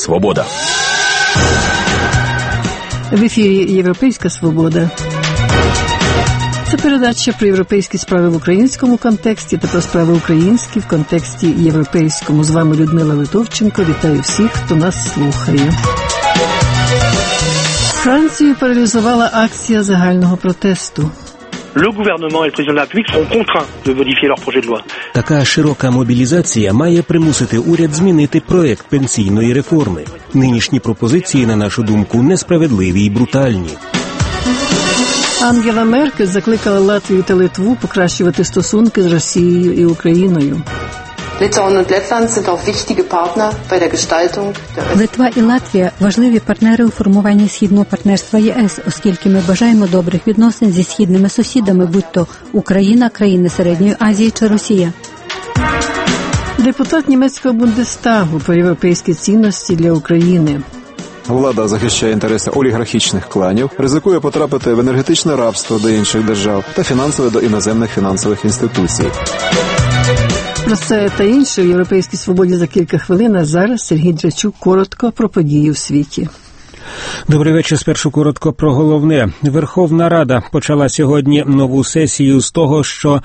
Свобода». В ефірі «Європейська свобода». Це передача про європейські справи в українському контексті та про справи українські в контексті європейському. З вами Людмила Литовченко. Вітаю всіх, хто нас слухає. Францію паралізувала акція загального протесту. Le gouvernement et le président de la République sont contraints de modifier leur projet de loi. Така широка мобілізація має примусити уряд змінити проект пенсійної реформи. Нинішні пропозиції, на нашу думку, несправедливі і брутальні. Ангела Меркель закликала Латвію та Литву покращувати стосунки з Росією і Україною. Литва і Латвія – важливі партнери у формуванні Східного партнерства ЄС, оскільки ми бажаємо добрих відносин зі східними сусідами, будь-то Україна, країни Середньої Азії чи Росія. Депутат німецького Бундестагу про європейські цінності для України. Влада захищає інтереси олігархічних кланів, ризикує потрапити в енергетичне рабство до інших держав та фінансове до іноземних фінансових інституцій. Про це та інше у «Європейській свободі» за кілька хвилин, а зараз Сергій Драчук коротко про події в світі. Добрий вечір. Спершу коротко про головне. Верховна Рада почала сьогодні нову сесію з того, що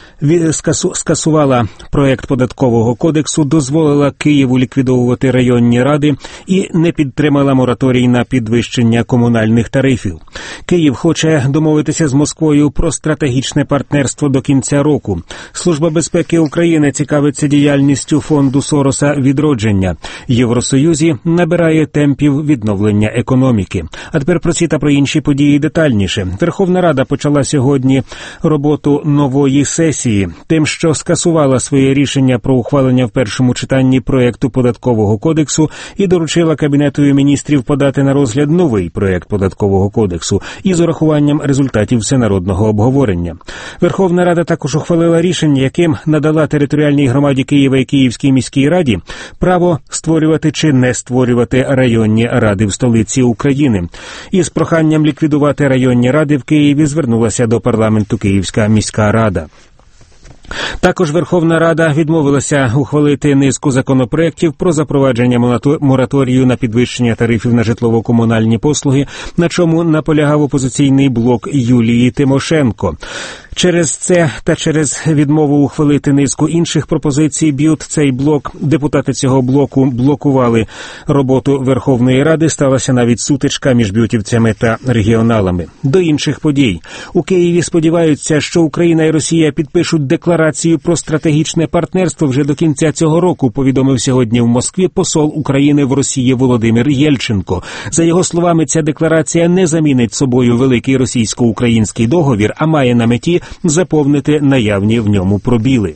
скасувала проект податкового кодексу, дозволила Києву ліквідовувати районні ради і не підтримала мораторій на підвищення комунальних тарифів. Київ хоче домовитися з Москвою про стратегічне партнерство до кінця року. Служба безпеки України цікавиться діяльністю фонду Сороса «Відродження». Євросоюзі набирає темпів відновлення економіки. А тепер про ці та про інші події детальніше. Верховна Рада почала сьогодні роботу нової сесії тим, що скасувала своє рішення про ухвалення в першому читанні проекту податкового кодексу і доручила Кабінету міністрів подати на розгляд новий проект податкового кодексу із урахуванням результатів всенародного обговорення. Верховна Рада також ухвалила рішення, яким надала територіальній громаді Києва і Київській міській раді право створювати чи не створювати районні ради в столиці України. Із проханням ліквідувати районні ради в Києві звернулася до парламенту Київська міська рада. Також Верховна Рада відмовилася ухвалити низку законопроєктів про запровадження мораторію на підвищення тарифів на житлово-комунальні послуги, на чому наполягав опозиційний блок Юлії Тимошенко. Через це та через відмову ухвалити низку інших пропозицій цей блок, депутати цього блоку блокували роботу Верховної Ради, сталася навіть сутичка між бютівцями та регіоналами. До інших подій. У Києві сподіваються, що Україна і Росія підпишуть декларацію про стратегічне партнерство вже до кінця цього року, повідомив сьогодні в Москві посол України в Росії Володимир Єльченко. За його словами, ця декларація не замінить собою великий російсько-український договір, а має на меті заповнити наявні в ньому пробіли.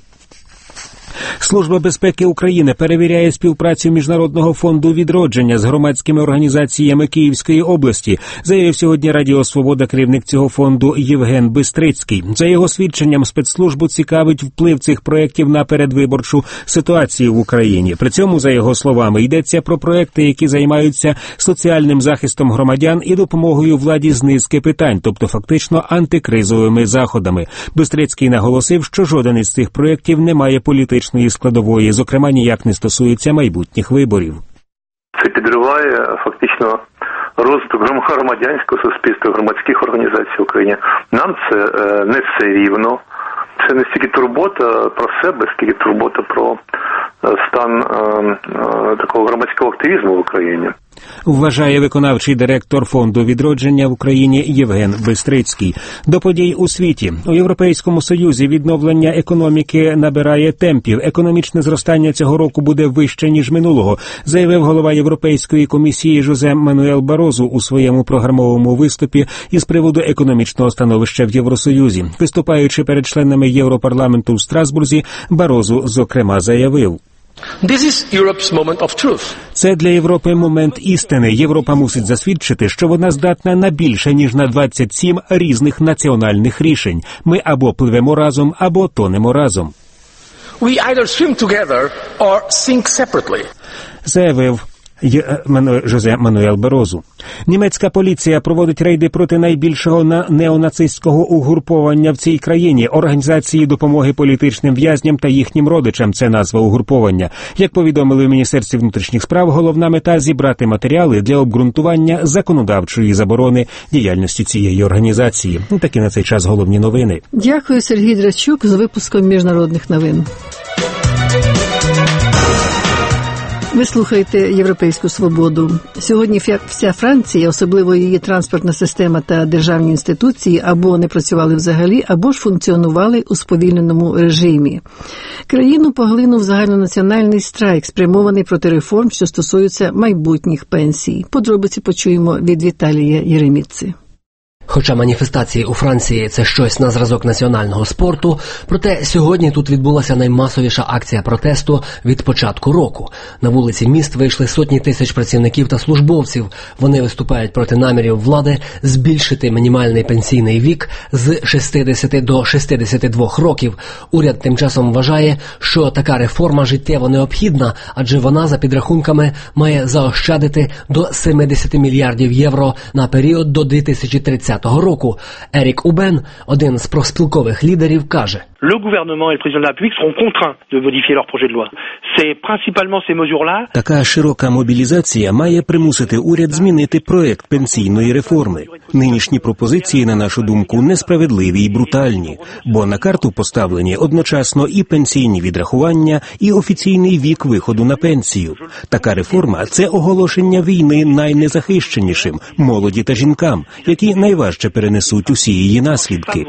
Служба безпеки України перевіряє співпрацю Міжнародного фонду «Відродження» з громадськими організаціями Київської області, заявив сьогодні Радіо Свобода керівник цього фонду Євген Бистрицький. За його свідченням, спецслужбу цікавить вплив цих проєктів на передвиборчу ситуацію в Україні. При цьому, за його словами, йдеться про проєкти, які займаються соціальним захистом громадян і допомогою владі з низки питань, тобто фактично антикризовими заходами. Бистрицький наголосив, що жоден із цих проєктів не має політичної складової, зокрема, ніяк не стосується майбутніх виборів. Це підриває фактично розвиток громадянського суспільства, громадських організацій в Україні. Нам це не все рівно. Це не стільки турбота про себе, скільки турбота про стан такого громадського активізму в Україні. Вважає виконавчий директор фонду «Відродження» в Україні Євген Бистрицький. До подій у світі. У Європейському Союзі відновлення економіки набирає темпів. Економічне зростання цього року буде вище, ніж минулого, заявив голова Європейської комісії Жозе Мануель Барозу у своєму програмовому виступі із приводу економічного становища в Євросоюзі. Виступаючи перед членами Європарламенту в Страсбурзі, Барозу, зокрема, заявив: Це для Європи момент істини. Європа мусить засвідчити, що вона здатна на більше, ніж на 27 різних національних рішень. Ми або пливемо разом, або тонемо разом. Заявив й Жозе Мануел Барозу. Німецька поліція проводить рейди проти найбільшого неонацистського угруповання в цій країні – Організації допомоги політичним в'язням та їхнім родичам. Це назва угруповання. Як повідомили в Міністерстві внутрішніх справ, головна мета – зібрати матеріали для обґрунтування законодавчої заборони діяльності цієї організації. Такі на цей час головні новини. Дякую, Сергій Драчук, з випуском міжнародних новин. Ви слухаєте «Європейську свободу». Сьогодні вся Франція, особливо її транспортна система та державні інституції, або не працювали взагалі, або ж функціонували у сповільненому режимі. Країну поглинув загальнонаціональний страйк, спрямований проти реформ, що стосуються майбутніх пенсій. Подробиці почуємо від Віталія Єреміци. Хоча маніфестації у Франції – це щось на зразок національного спорту, проте сьогодні тут відбулася наймасовіша акція протесту від початку року. На вулиці міст вийшли сотні тисяч працівників та службовців. Вони виступають проти намірів влади збільшити мінімальний пенсійний вік з 60 до 62 років. Уряд тим часом вважає, що така реформа життєво необхідна, адже вона, за підрахунками, має заощадити до 70 мільярдів євро на період до 2030 року. Ерік Убен, один з профспілкових лідерів, каже: Le gouvernement et le président de la République seront contraints de modifier leur projet de loi. C'est principalement ces mesures-là. Така широка мобілізація має примусити уряд змінити проект пенсійної реформи. Нинішні пропозиції, на нашу думку, несправедливі і брутальні, бо на карту поставлені одночасно і пенсійні відрахування, і офіційний вік виходу на пенсію. Така реформа – це оголошення війни найнезахищенішим – молоді та жінкам, які найважче перенесуть усі її наслідки.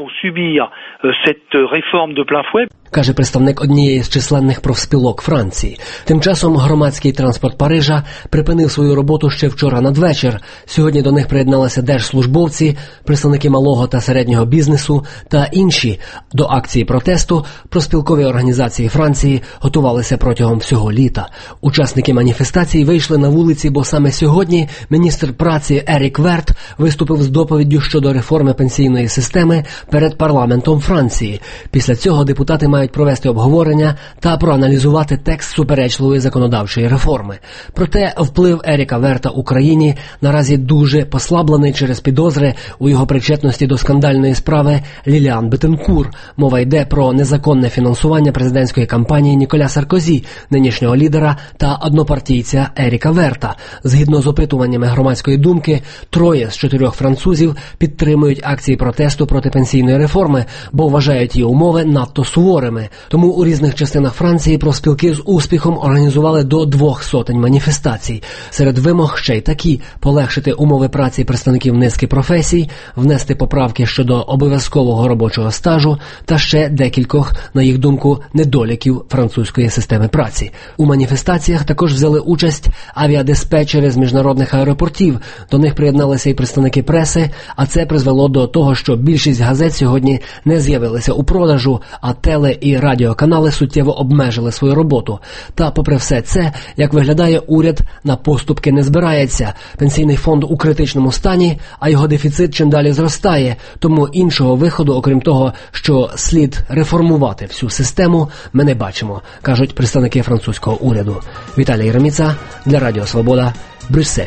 Каже представник однієї з численних профспілок Франції. Тим часом громадський транспорт Парижа припинив свою роботу ще вчора надвечір. Сьогодні до них приєдналися держслужбовці, представники малого та середнього бізнесу та інші. До акції протесту профспілкові організації Франції готувалися протягом всього літа. Учасники маніфестації вийшли на вулиці, бо саме сьогодні міністр праці Ерік Верт виступив з доповіддю щодо реформи пенсійної системи перед парламентом Франції. Після цього депутати мають провести обговорення та проаналізувати текст суперечливої законодавчої реформи. Проте вплив Еріка Верта у країні наразі дуже послаблений через підозри у його причетності до скандальної справи Ліліан Бетенкур. Мова йде про незаконне фінансування президентської кампанії Ніколя Саркозі, нинішнього лідера та однопартійця Еріка Верта. Згідно з опитуваннями громадської думки, 3 з 4 французів підтримують акції протесту проти пенсійної реформи, бо вважають її умови надто суворими. Тому у різних частинах Франції профспілки з успіхом організували до 200 маніфестацій. Серед вимог ще й такі – полегшити умови праці представників низки професій, внести поправки щодо обов'язкового робочого стажу та ще декількох, на їх думку, недоліків французької системи праці. У маніфестаціях також взяли участь авіадиспетчери з міжнародних аеропортів. До них приєдналися і представники преси, а це призвело до того, що більшість газет сьогодні не з'явилися у продажу, а теле- і радіоканали суттєво обмежили свою роботу. Та попри все це, як виглядає, уряд на поступки не збирається. Пенсійний фонд у критичному стані, а його дефіцит чим далі зростає. Тому іншого виходу, окрім того, що слід реформувати всю систему, ми не бачимо, кажуть представники французького уряду. Віталій Єреміца для Радіо Свобода, Брюссель.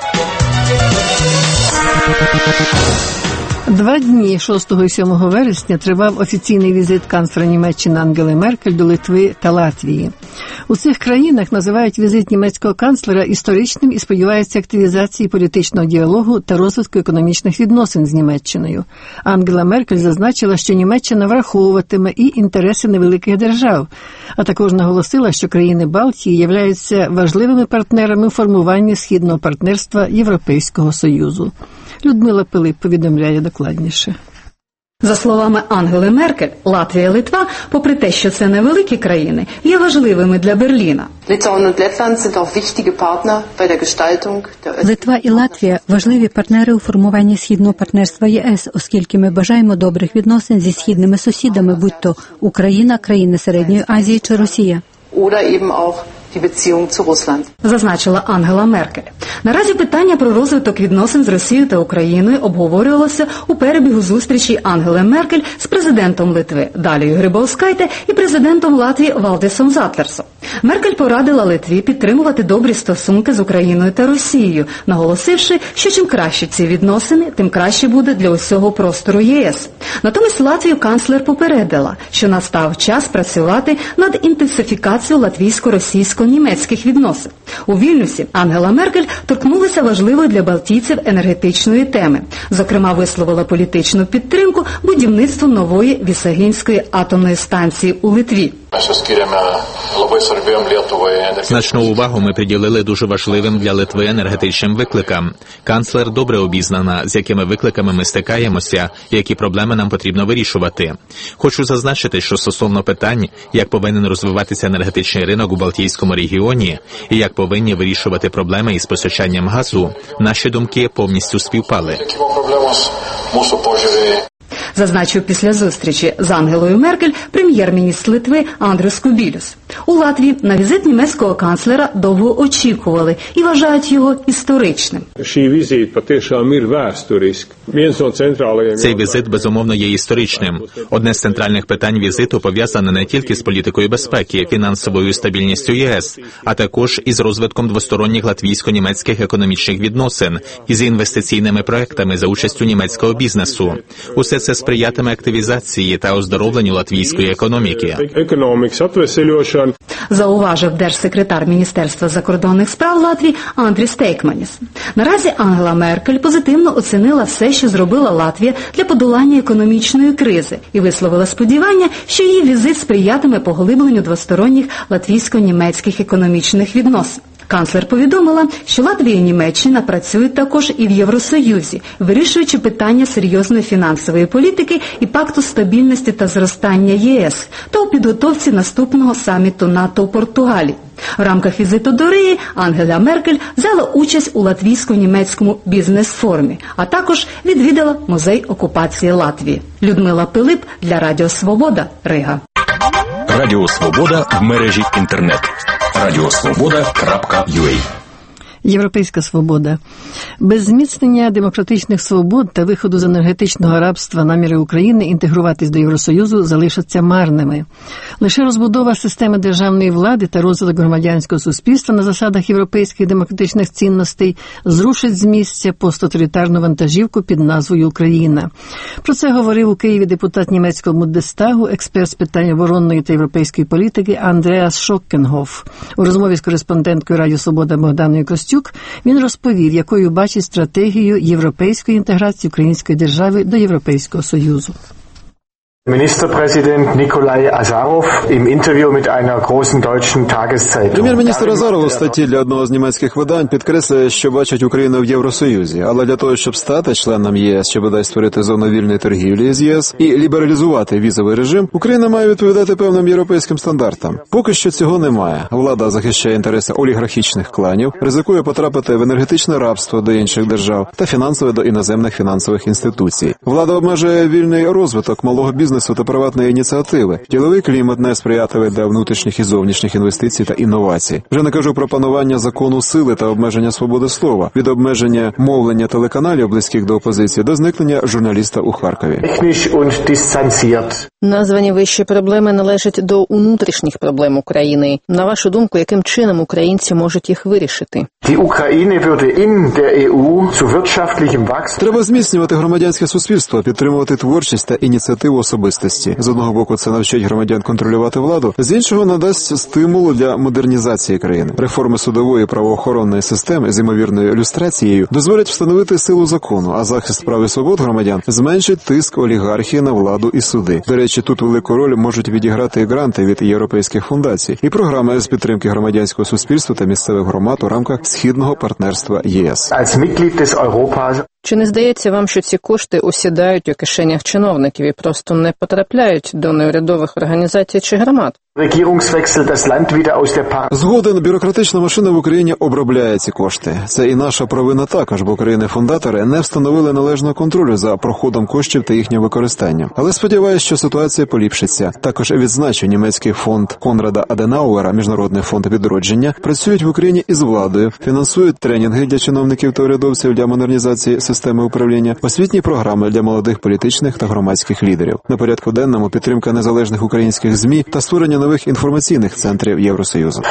2 дні, 6 і 7 вересня, тривав офіційний візит канцлера Німеччини Ангели Меркель до Литви та Латвії. У цих країнах називають візит німецького канцлера історичним і сподіваються активізації політичного діалогу та розвитку економічних відносин з Німеччиною. Ангела Меркель зазначила, що Німеччина враховуватиме і інтереси невеликих держав, а також наголосила, що країни Балтії являються важливими партнерами у формуванні східного партнерства Європейського Союзу. Людмила Пилип повідомляє докладніше. За словами Ангели Меркель, Латвія і Литва, попри те, що це невеликі країни, є важливими для Берліна. Литва і Латвія – важливі партнери у формуванні східного партнерства ЄС, оскільки ми бажаємо добрих відносин зі східними сусідами, будь то Україна, країни Середньої Азії чи Росія. Зазначила Ангела Меркель. Наразі питання про розвиток відносин з Росією та Україною обговорювалося у перебігу зустрічі Ангели Меркель з президентом Литви Далією Грибаускайте і президентом Латвії Валдисом Затлерсом. Меркель порадила Литві підтримувати добрі стосунки з Україною та Росією, наголосивши, що чим краще ці відносини, тим краще буде для усього простору ЄС. Натомість Латвію канцлер попередила, що настав час працювати над інтенсифікацією латвійсько-російсько-німецьких відносин. У Вільнюсі Ангела Меркель торкнулася важливої для балтійців енергетичної теми. Зокрема, висловила політичну підтримку будівництву нової Вісагінської атомної станції у Литві. Значну увагу ми приділили дуже важливим для Литви енергетичним викликам. Канцлер добре обізнана, з якими викликами ми стикаємося і які проблеми нам потрібно вирішувати. Хочу зазначити, що стосовно питань, як повинен розвиватися енергетичний ринок у Балтійському регіоні і як повинні вирішувати проблеми із постачанням газу, наші думки повністю співпали. Зазначив після зустрічі з Ангелою Меркель прем'єр-міністр Литви Андріс Кубілюс. У Латвії на візит німецького канцлера довго очікували і вважають його історичним. Цей візит, безумовно, є історичним. Одне з центральних питань візиту пов'язане не тільки з політикою безпеки, фінансовою стабільністю ЄС, а також із розвитком двосторонніх латвійсько-німецьких економічних відносин і з інвестиційними проектами за участю німецького бізнесу. Усе це сприятиме активізації та оздоровленню латвійської економіки. Зауважив держсекретар Міністерства закордонних справ Латвії Андріс Тейкманіс. Наразі Ангела Меркель позитивно оцінила все, що зробила Латвія для подолання економічної кризи і висловила сподівання, що її візит сприятиме поглибленню двосторонніх латвійсько-німецьких економічних відносин. Канцлер повідомила, що Латвія і Німеччина працюють також і в Євросоюзі, вирішуючи питання серйозної фінансової політики і пакту стабільності та зростання ЄС, та у підготовці наступного саміту НАТО у Португалії. В рамках візиту до Риги Ангела Меркель взяла участь у латвійсько-німецькому бізнес-форумі, а також відвідала музей окупації Латвії. Людмила Пилип для Радіо Свобода, Рига. Радіо Свобода в мережі інтернет. Радіосвобода.ua. Європейська свобода. Без зміцнення демократичних свобод та виходу з енергетичного рабства наміри України інтегруватись до Євросоюзу залишаться марними. Лише розбудова системи державної влади та розвиток громадянського суспільства на засадах європейських демократичних цінностей зрушить з місця посттоталітарну вантажівку під назвою Україна. Про це говорив у Києві депутат німецького Бундестагу, експерт з питань оборонної та європейської політики Андреас Шоккенгоф. У розмові з кореспонденткою Радіо Свобода Богданою Костюк він розповів, якою бачить стратегію європейської інтеграції української держави до Європейського Союзу. Ministerpräsident Nikolai Azarov im Interview mit einer großen deutschen Tageszeitung. Прем'єр-міністр Азаров у статті для одного з німецьких видань підкреслює, що бачить Україну в Євросоюзі, але для того, щоб стати членом ЄС, чи бодай створити зону вільної торгівлі з ЄС і лібералізувати візовий режим, Україна має відповідати певним європейським стандартам. Поки що цього немає. Влада захищає інтереси олігархічних кланів, ризикує потрапити в енергетичне рабство до інших держав та фінансове до іноземних фінансових інституцій. Влада обмежує вільний розвиток малого бізнесу та приватної ініціативи. Діловий клімат несприятливий для внутрішніх і зовнішніх інвестицій та інновацій. Вже не кажу про панування закону сили та обмеження свободи слова, від обмеження мовлення телеканалів, близьких до опозиції, до зникнення журналіста у Харкові. Названі вищі проблеми належать до внутрішніх проблем України. На вашу думку, яким чином українці можуть їх вирішити? Треба зміцнювати громадянське суспільство, підтримувати творчість та ініціативу особистості. З одного боку, це навчить громадян контролювати владу, з іншого надасть стимулу для модернізації країни. Реформи судової і правоохоронної системи з ймовірною люстрацією дозволять встановити силу закону, а захист прав і свобод громадян зменшить тиск олігархії на владу і суди. До речі, тут велику роль можуть відіграти і гранти від європейських фундацій, і програми з підтримки громадянського суспільства та місцевих громад у рамках Східного партнерства ЄС. Чи не здається вам, що ці кошти осідають у кишенях чиновників і просто не потрапляють до неурядових організацій чи громад? Згоден, бюрократична машина в Україні обробляє ці кошти. Це і наша провина також, бо країни-фундатори не встановили належного контролю за проходом коштів та їхнім використанням. Але сподіваюся, що ситуація поліпшиться. Також відзначу, німецький фонд Конрада Аденауера, Міжнародний фонд відродження, працюють в Україні із владою, фінансують тренінги для чиновників та урядовців для модернізації системи управління, освітні програми для молодих політичних та громадських лідерів. На порядку денному підтримка незалежних українських ЗМІ та створення нових інформаційних центрів Євросоюзу.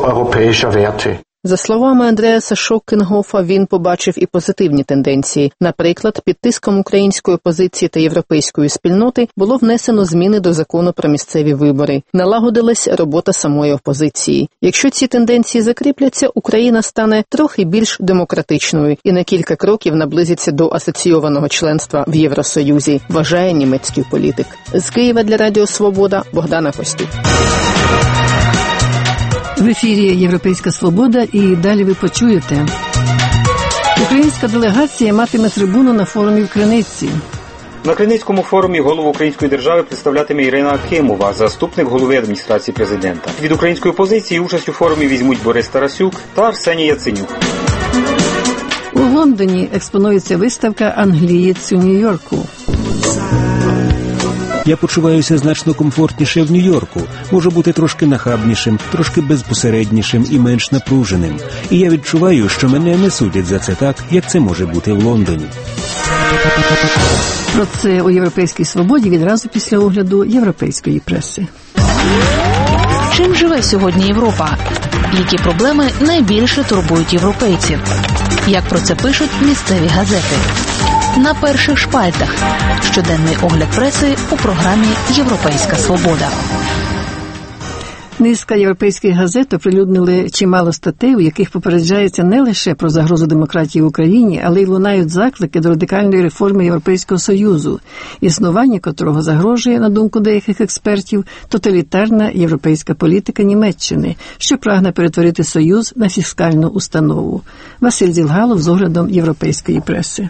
За словами Андреаса Шоккенгофа, він побачив і позитивні тенденції. Наприклад, під тиском української опозиції та європейської спільноти було внесено зміни до закону про місцеві вибори. Налагодилась робота самої опозиції. Якщо ці тенденції закріпляться, Україна стане трохи більш демократичною і на кілька кроків наблизиться до асоційованого членства в Євросоюзі, вважає німецький політик. З Києва для Радіо Свобода Богдана Костюк. В ефірі «Європейська свобода» і далі ви почуєте. Українська делегація матиме трибуну на форумі в Криниці. На Криницькому форумі голову української держави представлятиме Ірина Акимова, заступник голови адміністрації президента. Від української опозиції участь у форумі візьмуть Борис Тарасюк та Арсеній Яценюк. У Лондоні експонується виставка «Англієць у Нью-Йорку». Я почуваюся значно комфортніше в Нью-Йорку. Можу бути трошки нахабнішим, трошки безпосереднішим і менш напруженим. І я відчуваю, що мене не судять за це так, як це може бути в Лондоні. Про це у «Європейській свободі» відразу після огляду європейської преси. Чим живе сьогодні Європа? Які проблеми найбільше турбують європейців? Як про це пишуть місцеві газети? На перших шпальтах. Щоденний огляд преси у програмі «Європейська свобода». Низка європейських газет оприлюднили чимало статей, у яких попереджається не лише про загрозу демократії в Україні, але й лунають заклики до радикальної реформи Європейського Союзу, існування котрого загрожує, на думку деяких експертів, тоталітарна європейська політика Німеччини, що прагне перетворити Союз на фіскальну установу. Василь Зілгалов з оглядом європейської преси.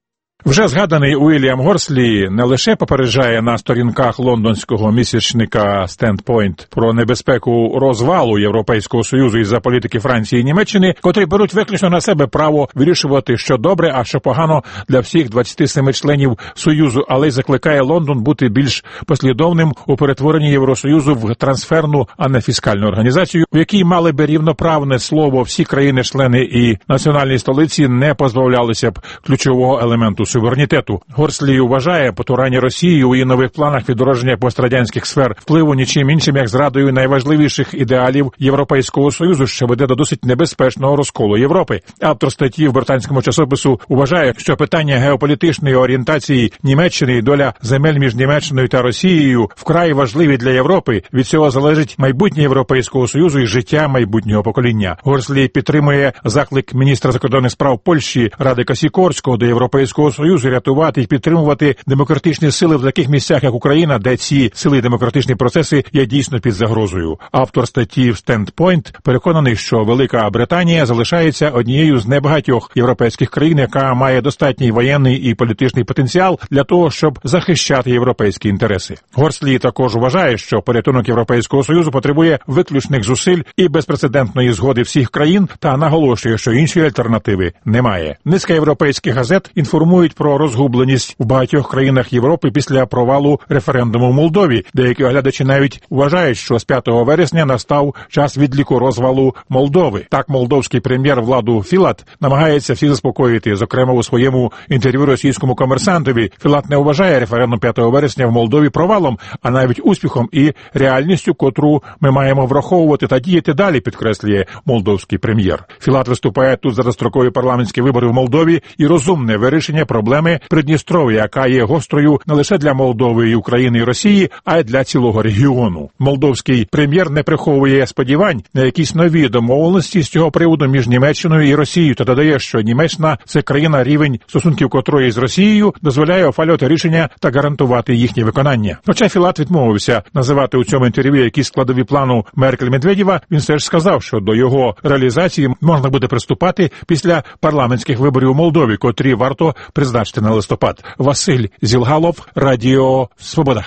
Вже згаданий Уільям Горслі не лише попереджає на сторінках лондонського місячника «Стендпойнт» про небезпеку розвалу Європейського Союзу із-за політики Франції і Німеччини, котрі беруть виключно на себе право вирішувати, що добре, а що погано для всіх 27 членів Союзу, але й закликає Лондон бути більш послідовним у перетворенні Євросоюзу в трансферну, а не фіскальну організацію, в якій мали би рівноправне слово всі країни-члени і національні столиці не позбавлялися б ключового елементу суверенітету. Горслі вважає потурання Росії у її нових планах відродження пострадянських сфер впливу нічим іншим, як зрадою найважливіших ідеалів Європейського Союзу, що веде до досить небезпечного розколу Європи. Автор статті в британському часопису вважає, що питання геополітичної орієнтації Німеччини і доля земель між Німеччиною та Росією вкрай важливі для Європи. Від цього залежить майбутнє Європейського Союзу і життя майбутнього покоління. Горслі підтримує заклик міністра закордонних справ Польщі Радика Сікорського до Європейського Союзу рятувати і підтримувати демократичні сили в таких місцях, як Україна, де ці сили і демократичні процеси є дійсно під загрозою. Автор статті в «Стендпойнт» переконаний, що Велика Британія залишається однією з небагатьох європейських країн, яка має достатній воєнний і політичний потенціал для того, щоб захищати європейські інтереси. Горслі також вважає, що порятунок Європейського Союзу потребує виключних зусиль і безпрецедентної згоди всіх країн, та наголошує, що іншої альтернативи немає. Низка європейських газет інформують про розгубленість в багатьох країнах Європи після провалу референдуму в Молдові. Деякі оглядачі навіть вважають, що з 5 вересня настав час відліку розвалу Молдови. Так, молдовський прем'єр Владу Філат намагається всі заспокоїти. Зокрема, у своєму інтерв'ю російському комерсантові Філат не вважає референдум 5 вересня в Молдові провалом, а навіть успіхом і реальністю, котру ми маємо враховувати та діяти далі, підкреслює молдовський прем'єр. Філат виступає тут за дострокові парламентські вибори в Молдові і розумне вирішення проблеми Придністров'я, яка є гострою не лише для Молдови і України і Росії, а й для цілого регіону. Молдовський прем'єр не приховує сподівань на якісь нові домовленості з цього приводу між Німеччиною і Росією та додає, що Німеччина – це країна, рівень стосунків котрої з Росією дозволяє ухвалювати рішення та гарантувати їхнє виконання. Хоча Філат відмовився називати у цьому інтерв'ю якісь складові плану Меркель-Медведєва, він все ж сказав, що до його реалізації можна буде приступати після парламентських виборів у Молдові, котрі варто призначити на листопад. Василь Зілгалов, Радіо Свобода.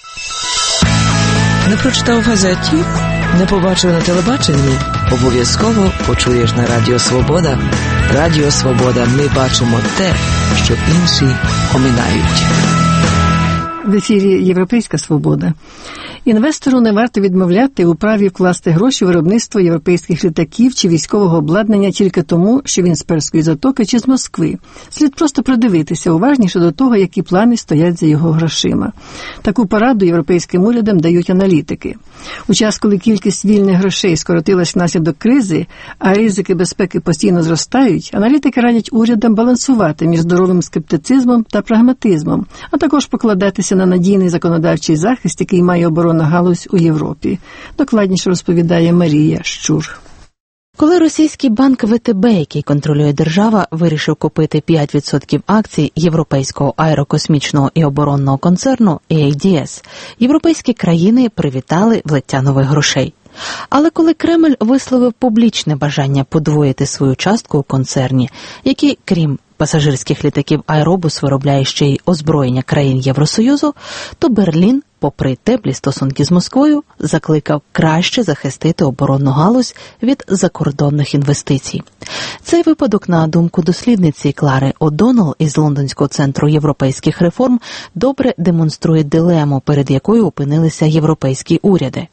Не прочитав в газеті? Не побачив на телебаченні? Обов'язково почуєш на Радіо Свобода. Радіо Свобода. Ми бачимо те, що інші оминають. В ефірі «Європейська свобода». Інвестору не варто відмовляти у праві вкласти гроші в виробництво європейських літаків чи військового обладнання тільки тому, що він з Перської затоки чи з Москви. Слід просто придивитися уважніше до того, які плани стоять за його грошима. Таку пораду європейським урядам дають аналітики. У час, коли кількість вільних грошей скоротилась внаслідок кризи, а ризики безпеки постійно зростають, аналітики радять урядам балансувати між здоровим скептицизмом та прагматизмом, а також покладатися на надійний законодавчий захист, який має оборонна галузь у Європі. Докладніше розповідає Марія Щур. Коли російський банк ВТБ, який контролює держава, вирішив купити 5% акцій Європейського аерокосмічного і оборонного концерну EADS, європейські країни привітали влиття нових грошей. Але коли Кремль висловив публічне бажання подвоїти свою частку у концерні, який, крім пасажирських літаків Аеробус, виробляє ще й озброєння країн Євросоюзу, то Берлін, попри теплі стосунки з Москвою, закликав краще захистити оборонну галузь від закордонних інвестицій. Цей випадок, на думку дослідниці Клари О'Доннелл із Лондонського центру європейських реформ, добре демонструє дилему, перед якою опинилися європейські уряди.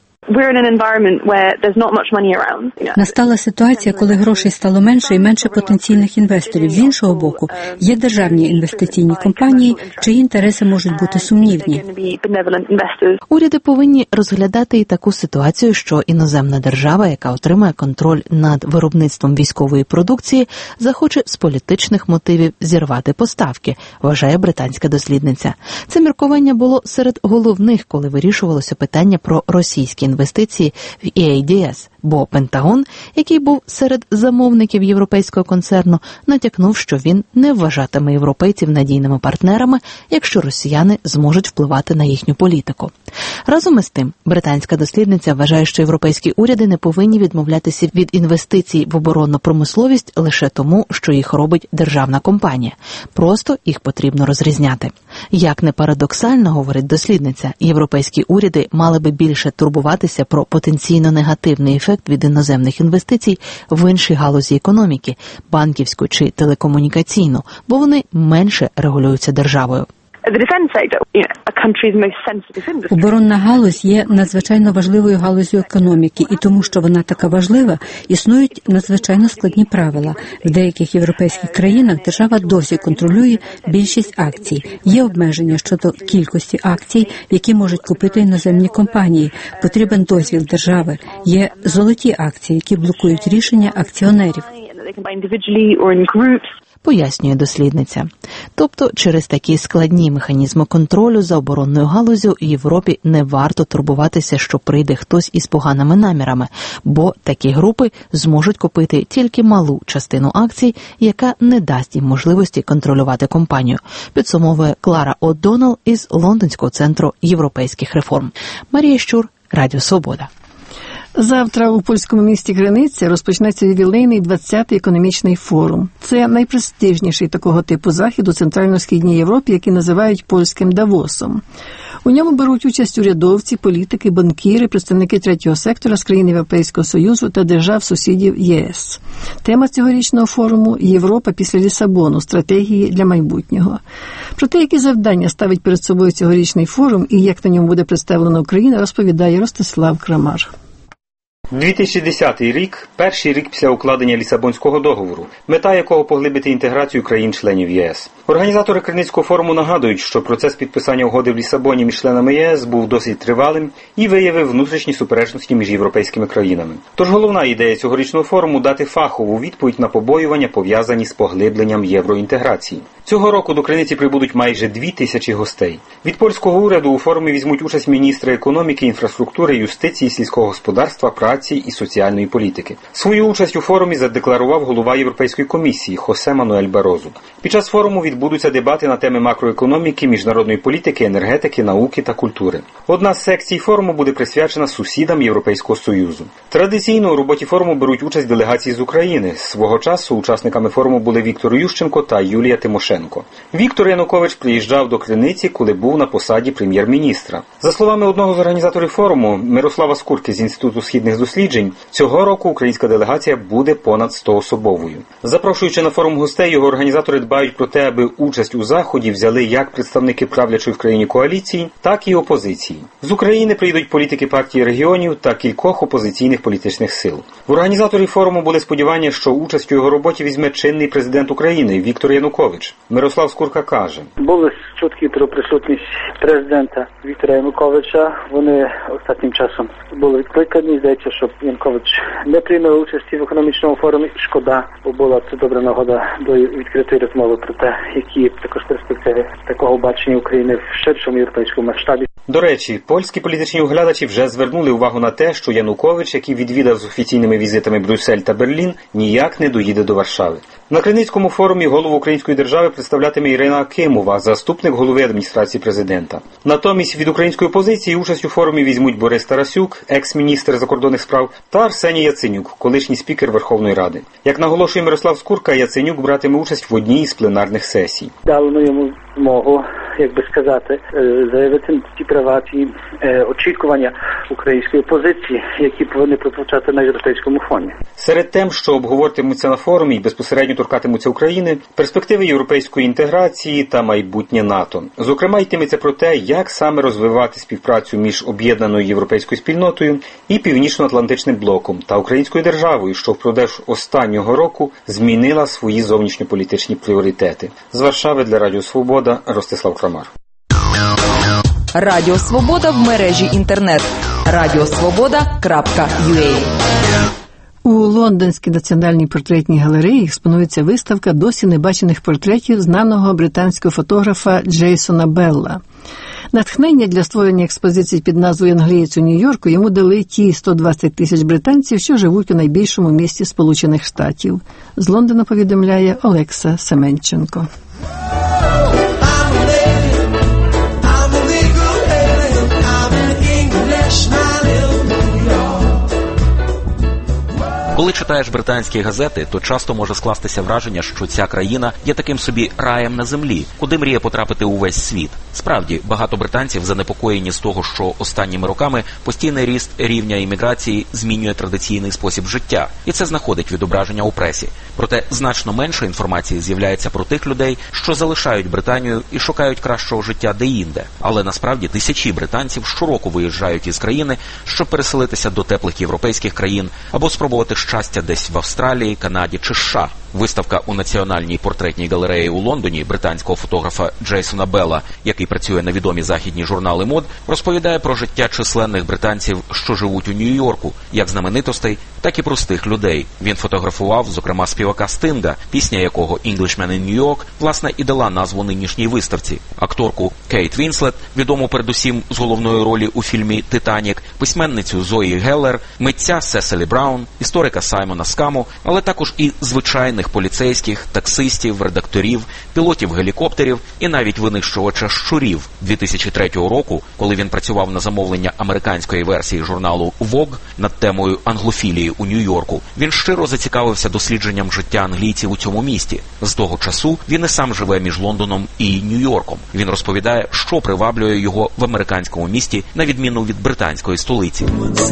Настала ситуація, коли грошей стало менше і менше потенційних інвесторів. З іншого боку, є державні інвестиційні компанії, чиї інтереси можуть бути сумнівні. Уряди повинні розглядати і таку ситуацію, що іноземна держава, яка отримає контроль над виробництвом військової продукції, захоче з політичних мотивів зірвати поставки, вважає британська дослідниця. Це міркування було серед головних, коли вирішувалося питання про російські інвестиції в EADS, бо Пентагон, який був серед замовників європейського концерну, натякнув, що він не вважатиме європейців надійними партнерами, якщо росіяни зможуть впливати на їхню політику. Разом із тим, британська дослідниця вважає, що європейські уряди не повинні відмовлятися від інвестицій в оборонну промисловість лише тому, що їх робить державна компанія. Просто їх потрібно розрізняти. Як не парадоксально, говорить дослідниця, європейські уряди мали би більше турбуватися про потенційно негативний ефект від іноземних інвестицій в інші галузі економіки, банківську чи телекомунікаційну, бо вони менше регулюються державою. Оборонна галузь є надзвичайно важливою галуззю економіки, і тому, що вона така важлива, існують надзвичайно складні правила. В деяких європейських країнах держава досі контролює більшість акцій. Є обмеження щодо кількості акцій, які можуть купити іноземні компанії. Потрібен дозвіл держави. Є золоті акції, які блокують рішення акціонерів. Пояснює дослідниця. Тобто, через такі складні механізми контролю за оборонною галуззю Європі не варто турбуватися, що прийде хтось із поганими намірами, бо такі групи зможуть купити тільки малу частину акцій, яка не дасть їм можливості контролювати компанію, підсумовує Клара О'Доннелл із Лондонського центру європейських реформ. Марія Щур, Радіо Свобода. Завтра у польському місті Криниця розпочнеться ювілейний 20-й економічний форум. Це найпрестижніший такого типу захід у Центрально-Східній Європі, який називають польським Давосом. У ньому беруть участь урядовці, політики, банкіри, представники третього сектора з країн Європейського Союзу та держав-сусідів ЄС. Тема цьогорічного форуму – Європа після Лісабону. Стратегії для майбутнього. Про те, які завдання ставить перед собою цьогорічний форум і як на ньому буде представлена Україна, розповідає Ростислав Крамар. 2010 рік – перший рік після укладення Лісабонського договору, мета якого поглибити інтеграцію країн-членів ЄС. Організатори Криницького форуму нагадують, що процес підписання угоди в Лісабоні між членами ЄС був досить тривалим і виявив внутрішні суперечності між європейськими країнами. Тож головна ідея цьогорічного форуму – дати фахову відповідь на побоювання, пов'язані з поглибленням євроінтеграції. Цього року до Криниці прибудуть майже 2000 гостей. Від польського уряду у форумі візьмуть участь міністри економіки, інфраструктури, юстиції, сільського господарства, праці і соціальної політики. Свою участь у форумі задекларував голова Європейської комісії Хосе Мануель Барозу. Під час форуму відбудуться дебати на теми макроекономіки, міжнародної політики, енергетики, науки та культури. Одна з секцій форуму буде присвячена сусідам Європейського Союзу. Традиційно у роботі форуму беруть участь делегації з України. Свого часу учасниками форуму були Віктор Ющенко та Юлія Тимошенко. Віктор Янукович приїжджав до Криниці, коли був на посаді прем'єр-міністра. За словами одного з організаторів форуму, Мирослава Скурки з Інституту східних досліджень, досліджень, цього року українська делегація буде понад 100-особовою. Запрошуючи на форум гостей, його організатори дбають про те, аби участь у заході взяли як представники правлячої в країні коаліції, так і опозиції. З України приїдуть політики партії регіонів та кількох опозиційних політичних сил. В організаторів форуму були сподівання, що участь у його роботі візьме чинний президент України Віктор Янукович. Мирослав Скурка каже: були чутки про присутність президента Віктора Януковича. Вони останнім часом були відкликані. Здається, що Янукович не прийме участі в економічному форумі. Шкода, бо була це добра нагода до відкритої розмови про те, які також перспективи такого бачення України в ширшому європейському масштабі. До речі, польські політичні оглядачі вже звернули увагу на те, що Янукович, який відвідав з офіційними візитами Брюссель та Берлін, ніяк не доїде до Варшави. На Криницькому форумі голову української держави представлятиме Ірина Акимова, заступник голови адміністрації президента. Натомість від української опозиції участь у форумі візьмуть Борис Тарасюк, екс-міністр закордонних справ, та Арсеній Яценюк, колишній спікер Верховної Ради. Як наголошує Мирослав Скурка, Яценюк братиме участь в одній із пленарних сесій. Дали йому змогу, як би сказати, заявити ті права, ті очікування української опозиції, які повинні прозвучати на європейському фоні. Серед тем, що обговорюватимуться на форумі і безпосередньо торкатимуться України, перспективи європейської інтеграції та майбутнє НАТО. Зокрема, йтиметься про те, як саме розвивати співпрацю між об'єднаною європейською спільнотою і Північно-Атлантичним блоком та українською державою, що впродовж останнього року змінила свої зовнішньополітичні пріоритети. З Варшави для Радіо Свобода Ростислав Крамар. Радіо Свобода в мережі інтернет. radiosvoboda.ua. У Лондонській національній портретній галереї експонується виставка досі небачених портретів знаного британського фотографа Джейсона Белла. Натхнення для створення експозиції під назвою «Англієць у Нью-Йорку» йому дали ті 120 тисяч британців, що живуть у найбільшому місті Сполучених Штатів. З Лондона повідомляє Олекса Семенченко. Коли читаєш британські газети, то часто може скластися враження, що ця країна є таким собі раєм на землі, куди мріє потрапити увесь світ. Справді, багато британців занепокоєні з того, що останніми роками постійний ріст рівня імміграції змінює традиційний спосіб життя, і це знаходить відображення у пресі. Проте значно менше інформації з'являється про тих людей, що залишають Британію і шукають кращого життя де-інде. Але насправді тисячі британців щороку виїжджають із країни, щоб переселитися до теплих європейських країн або спробувати щастя десь в Австралії, Канаді чи США. Виставка у Національній портретній галереї у Лондоні британського фотографа Джейсона Белла, який працює на відомі західні журнали мод, розповідає про життя численних британців, що живуть у Нью-Йорку, як знаменитостей, так і простих людей. Він фотографував, зокрема, співака Стинга, пісня якого «Englishman in New York» власне і дала назву нинішній виставці. Акторку Кейт Вінслет, відому передусім з головної ролі у фільмі «Титанік», письменницю Зої Геллер, митця Сеселі Браун, історика Саймона Скаму, але також і звичайних поліцейських, таксистів, редакторів, пілотів гелікоптерів і навіть винищувача щурів. 2003 року, коли він працював на замовлення американської версії журналу Vogue над темою англофілії у Нью-Йорку, він щиро зацікавився дослідженням життя англійців у цьому місті. З того часу він і сам живе між Лондоном і Нью-Йорком. Він розповідає, що приваблює його в американському місті, на відміну від британської столиці.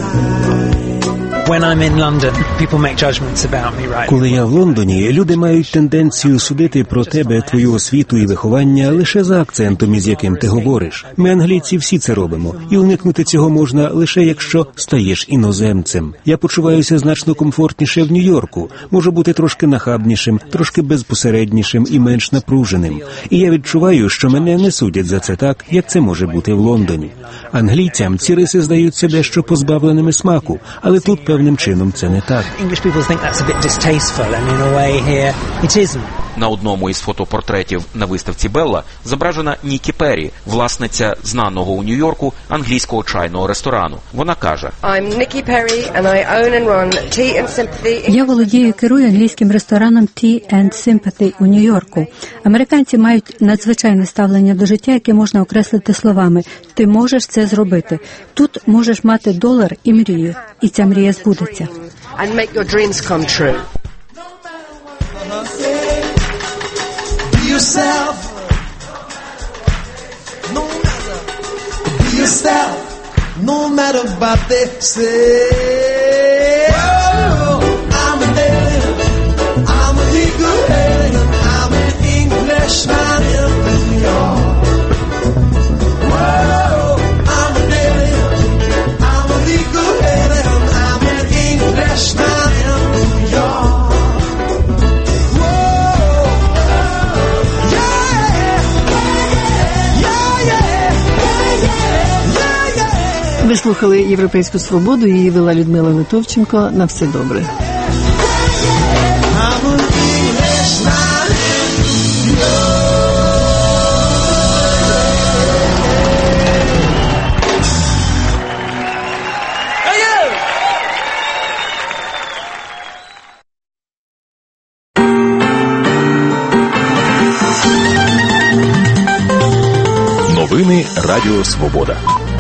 Коли я в Лондоні, люди мають тенденцію судити про тебе, твою освіту і виховання лише за акцентом, із яким ти говориш. Ми, англійці, всі це робимо. І уникнути цього можна лише якщо стаєш іноземцем. Я почуваюся значно комфортніше в Нью-Йорку. Можу бути трошки нахабнішим, трошки безпосереднішим і менш напруженим. І я відчуваю, що мене не судять за це так, як це може бути в Лондоні. Англійцям ці риси здаються дещо позбавленими смаку, але тут певним чином це не так. На одному із фотопортретів на виставці Белла зображена Нікі Перрі, власниця знаного у Нью-Йорку англійського чайного ресторану. Вона каже: Я володію і керую англійським рестораном Tea and Sympathy у Нью-Йорку. Американці мають надзвичайне ставлення до життя, яке можна окреслити словами: ти можеш це зробити. Тут можеш мати $1 і мрію, і ця мрія збудеться. No matter what they say. слухали «Європейську свободу», її вела Людмила Литовченко. На все добре. Новини Радіо Свобода.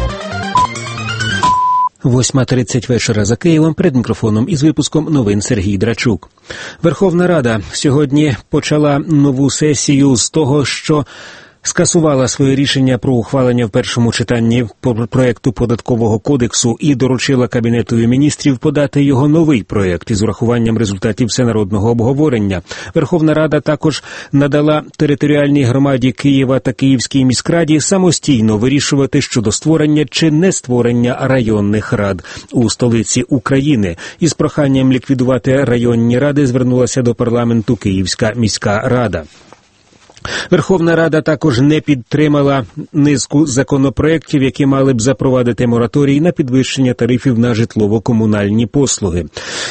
8:30 вечора за Києвом. Перед мікрофоном із випуском новин Сергій Драчук. Верховна Рада сьогодні почала нову сесію з того, що скасувала своє рішення про ухвалення в першому читанні проєкту податкового кодексу і доручила Кабінету міністрів подати його новий проєкт із урахуванням результатів всенародного обговорення. Верховна Рада також надала територіальній громаді Києва та Київській міськраді самостійно вирішувати щодо створення чи не створення районних рад у столиці України. Із проханням ліквідувати районні ради звернулася до парламенту Київська міська рада. Верховна Рада також не підтримала низку законопроєктів, які мали б запровадити мораторій на підвищення тарифів на житлово-комунальні послуги.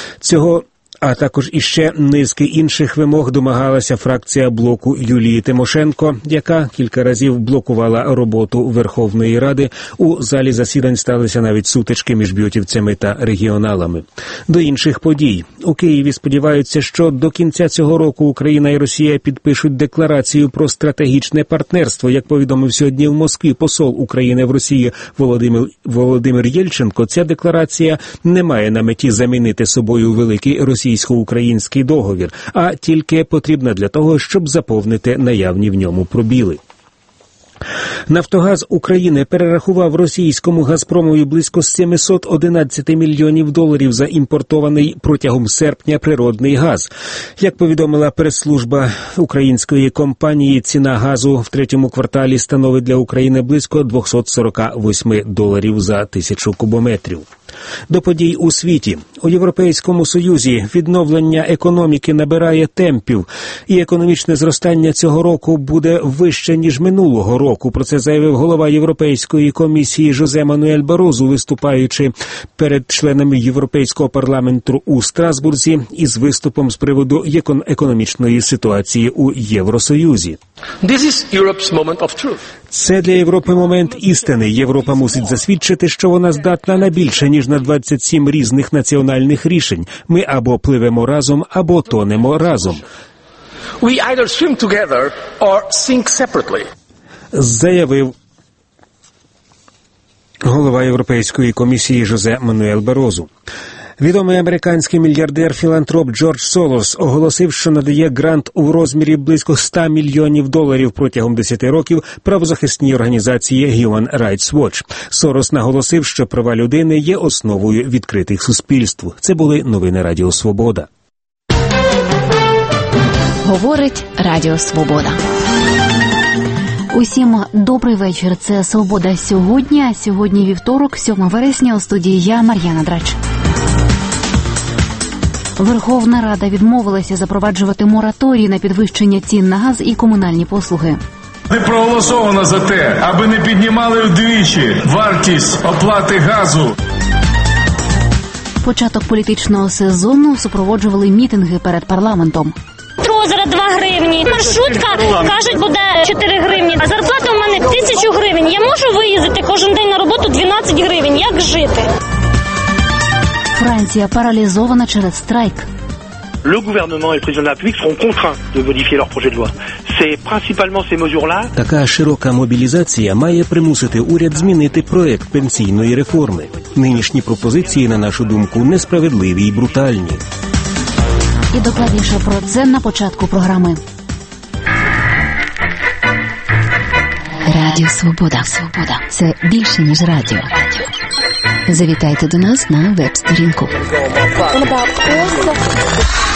А також іще низки інших вимог домагалася фракція блоку Юлії Тимошенко, яка кілька разів блокувала роботу Верховної Ради. У залі засідань сталися навіть сутички між б'ютівцями та регіоналами. До інших подій. У Києві сподіваються, що до кінця цього року Україна і Росія підпишуть декларацію про стратегічне партнерство. Як повідомив сьогодні в Москві посол України в Росії Володимир Єльченко, ця декларація не має на меті замінити собою великий російсько-український договір, а тільки потрібна для того, щоб заповнити наявні в ньому пробіли. «Нафтогаз України перерахував російському «Газпромові» близько 711 мільйонів доларів за імпортований протягом серпня природний газ. Як повідомила прес-служба української компанії, ціна газу в третьому кварталі становить для України близько 248 доларів за 1000 кубометрів. До подій у світі. У Європейському Союзі відновлення економіки набирає темпів, і економічне зростання цього року буде вище, ніж минулого року. Про це заявив голова Європейської комісії Жозе Мануель Барозу, виступаючи перед членами Європейського парламенту у Страсбурзі із виступом з приводу економічної ситуації у Євросоюзі. Це для Європи момент істини. Європа мусить засвідчити, що вона здатна на більше, ніж на 27 різних національних рішень. Ми або пливемо разом, або тонемо разом. Заявив голова Європейської комісії Жозе Мануель Барозу. Відомий американський мільярдер-філантроп Джордж Сорос оголосив, що надає грант у розмірі близько 100 мільйонів доларів протягом 10 років правозахисній організації Human Rights Watch. Сорос наголосив, що права людини є основою відкритих суспільств. Це були новини Радіо Свобода. Говорить Радіо Свобода. Усім добрий вечір. Це «Свобода сьогодні». Сьогодні вівторок, 7 вересня, у студії я, Мар'яна Драч. Верховна Рада відмовилася запроваджувати мораторій на підвищення цін на газ і комунальні послуги. Не проголосовано за те, аби не піднімали вдвічі вартість оплати газу. Початок політичного сезону супроводжували мітинги перед парламентом. Озеро 2 гривні, маршрутка, кажуть, буде 4 гривні, а зарплата у мене 1000 гривень. Я можу виїздити кожен день на роботу 12 гривень. Як жити? Франція паралізована через страйк. Le gouvernement et le président de la République seront contraints de modifier leur projet de loi. C'est principalement ces mesures-là. Така широка мобілізація має примусити уряд змінити проект пенсійної реформи. Нинішні пропозиції, на нашу думку, несправедливі і брутальні. І докладніше про це на початку програми. Радіо Свобода. Свобода. Це більше, ніж радіо. Завітайте до нас на веб-сторінку.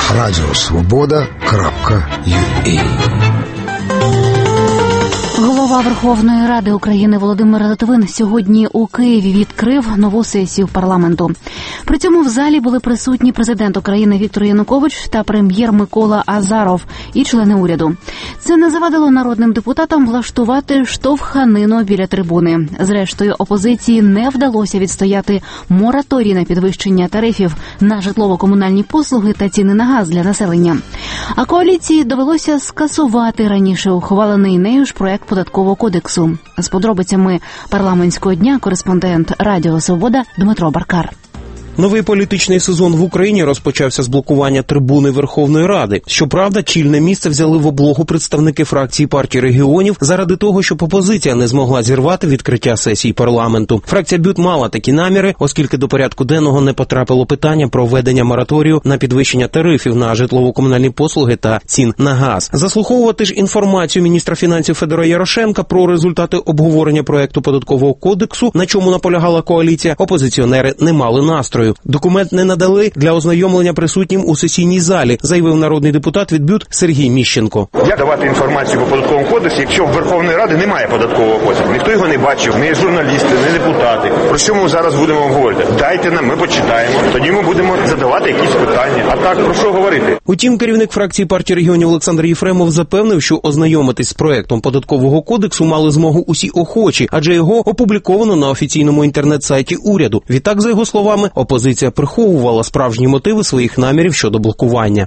Радіосвобода.ua. Голова Голова Верховної Ради України Володимир Литвин сьогодні у Києві відкрив нову сесію парламенту. При цьому в залі були присутні президент України Віктор Янукович та прем'єр Микола Азаров і члени уряду. Це не завадило народним депутатам влаштувати штовханину біля трибуни. Зрештою, опозиції не вдалося відстояти мораторій на підвищення тарифів на житлово-комунальні послуги та ціни на газ для населення. А коаліції довелося скасувати раніше ухвалений нею ж проект податкового кодексу. З подробицями парламентського дня кореспондент Радіо Свобода Дмитро Баркар. Новий політичний сезон в Україні розпочався з блокування трибуни Верховної Ради. Щоправда, чільне місце взяли в облогу представники фракції партії регіонів заради того, щоб опозиція не змогла зірвати відкриття сесії парламенту. Фракція БЮТ мала такі наміри, оскільки до порядку денного не потрапило питання про введення мораторію на підвищення тарифів на житлово-комунальні послуги та цін на газ. Заслуховувати ж інформацію міністра фінансів Федора Ярошенка про результати обговорення проекту податкового кодексу, на чому наполягала коаліція, опозиціонери не мали настрою. Документ не надали для ознайомлення присутнім у сесійній залі, заявив народний депутат від БЮТ Сергій Міщенко. Як давати інформацію по податковому кодексу, якщо в Верховної Ради немає податкового кодексу? Ніхто його не бачив, не журналісти, не депутати. Про що ми зараз будемо говорити? Дайте нам, ми почитаємо, тоді ми будемо задавати якісь питання. А так, про що говорити? Утім, керівник фракції партії регіонів Олександр Єфремов запевнив, що ознайомитись з проектом податкового кодексу мали змогу усі охочі, адже його опубліковано на офіційному інтернет-сайті уряду. Відтак, за його словами, опозиція приховувала справжні мотиви своїх намірів щодо блокування.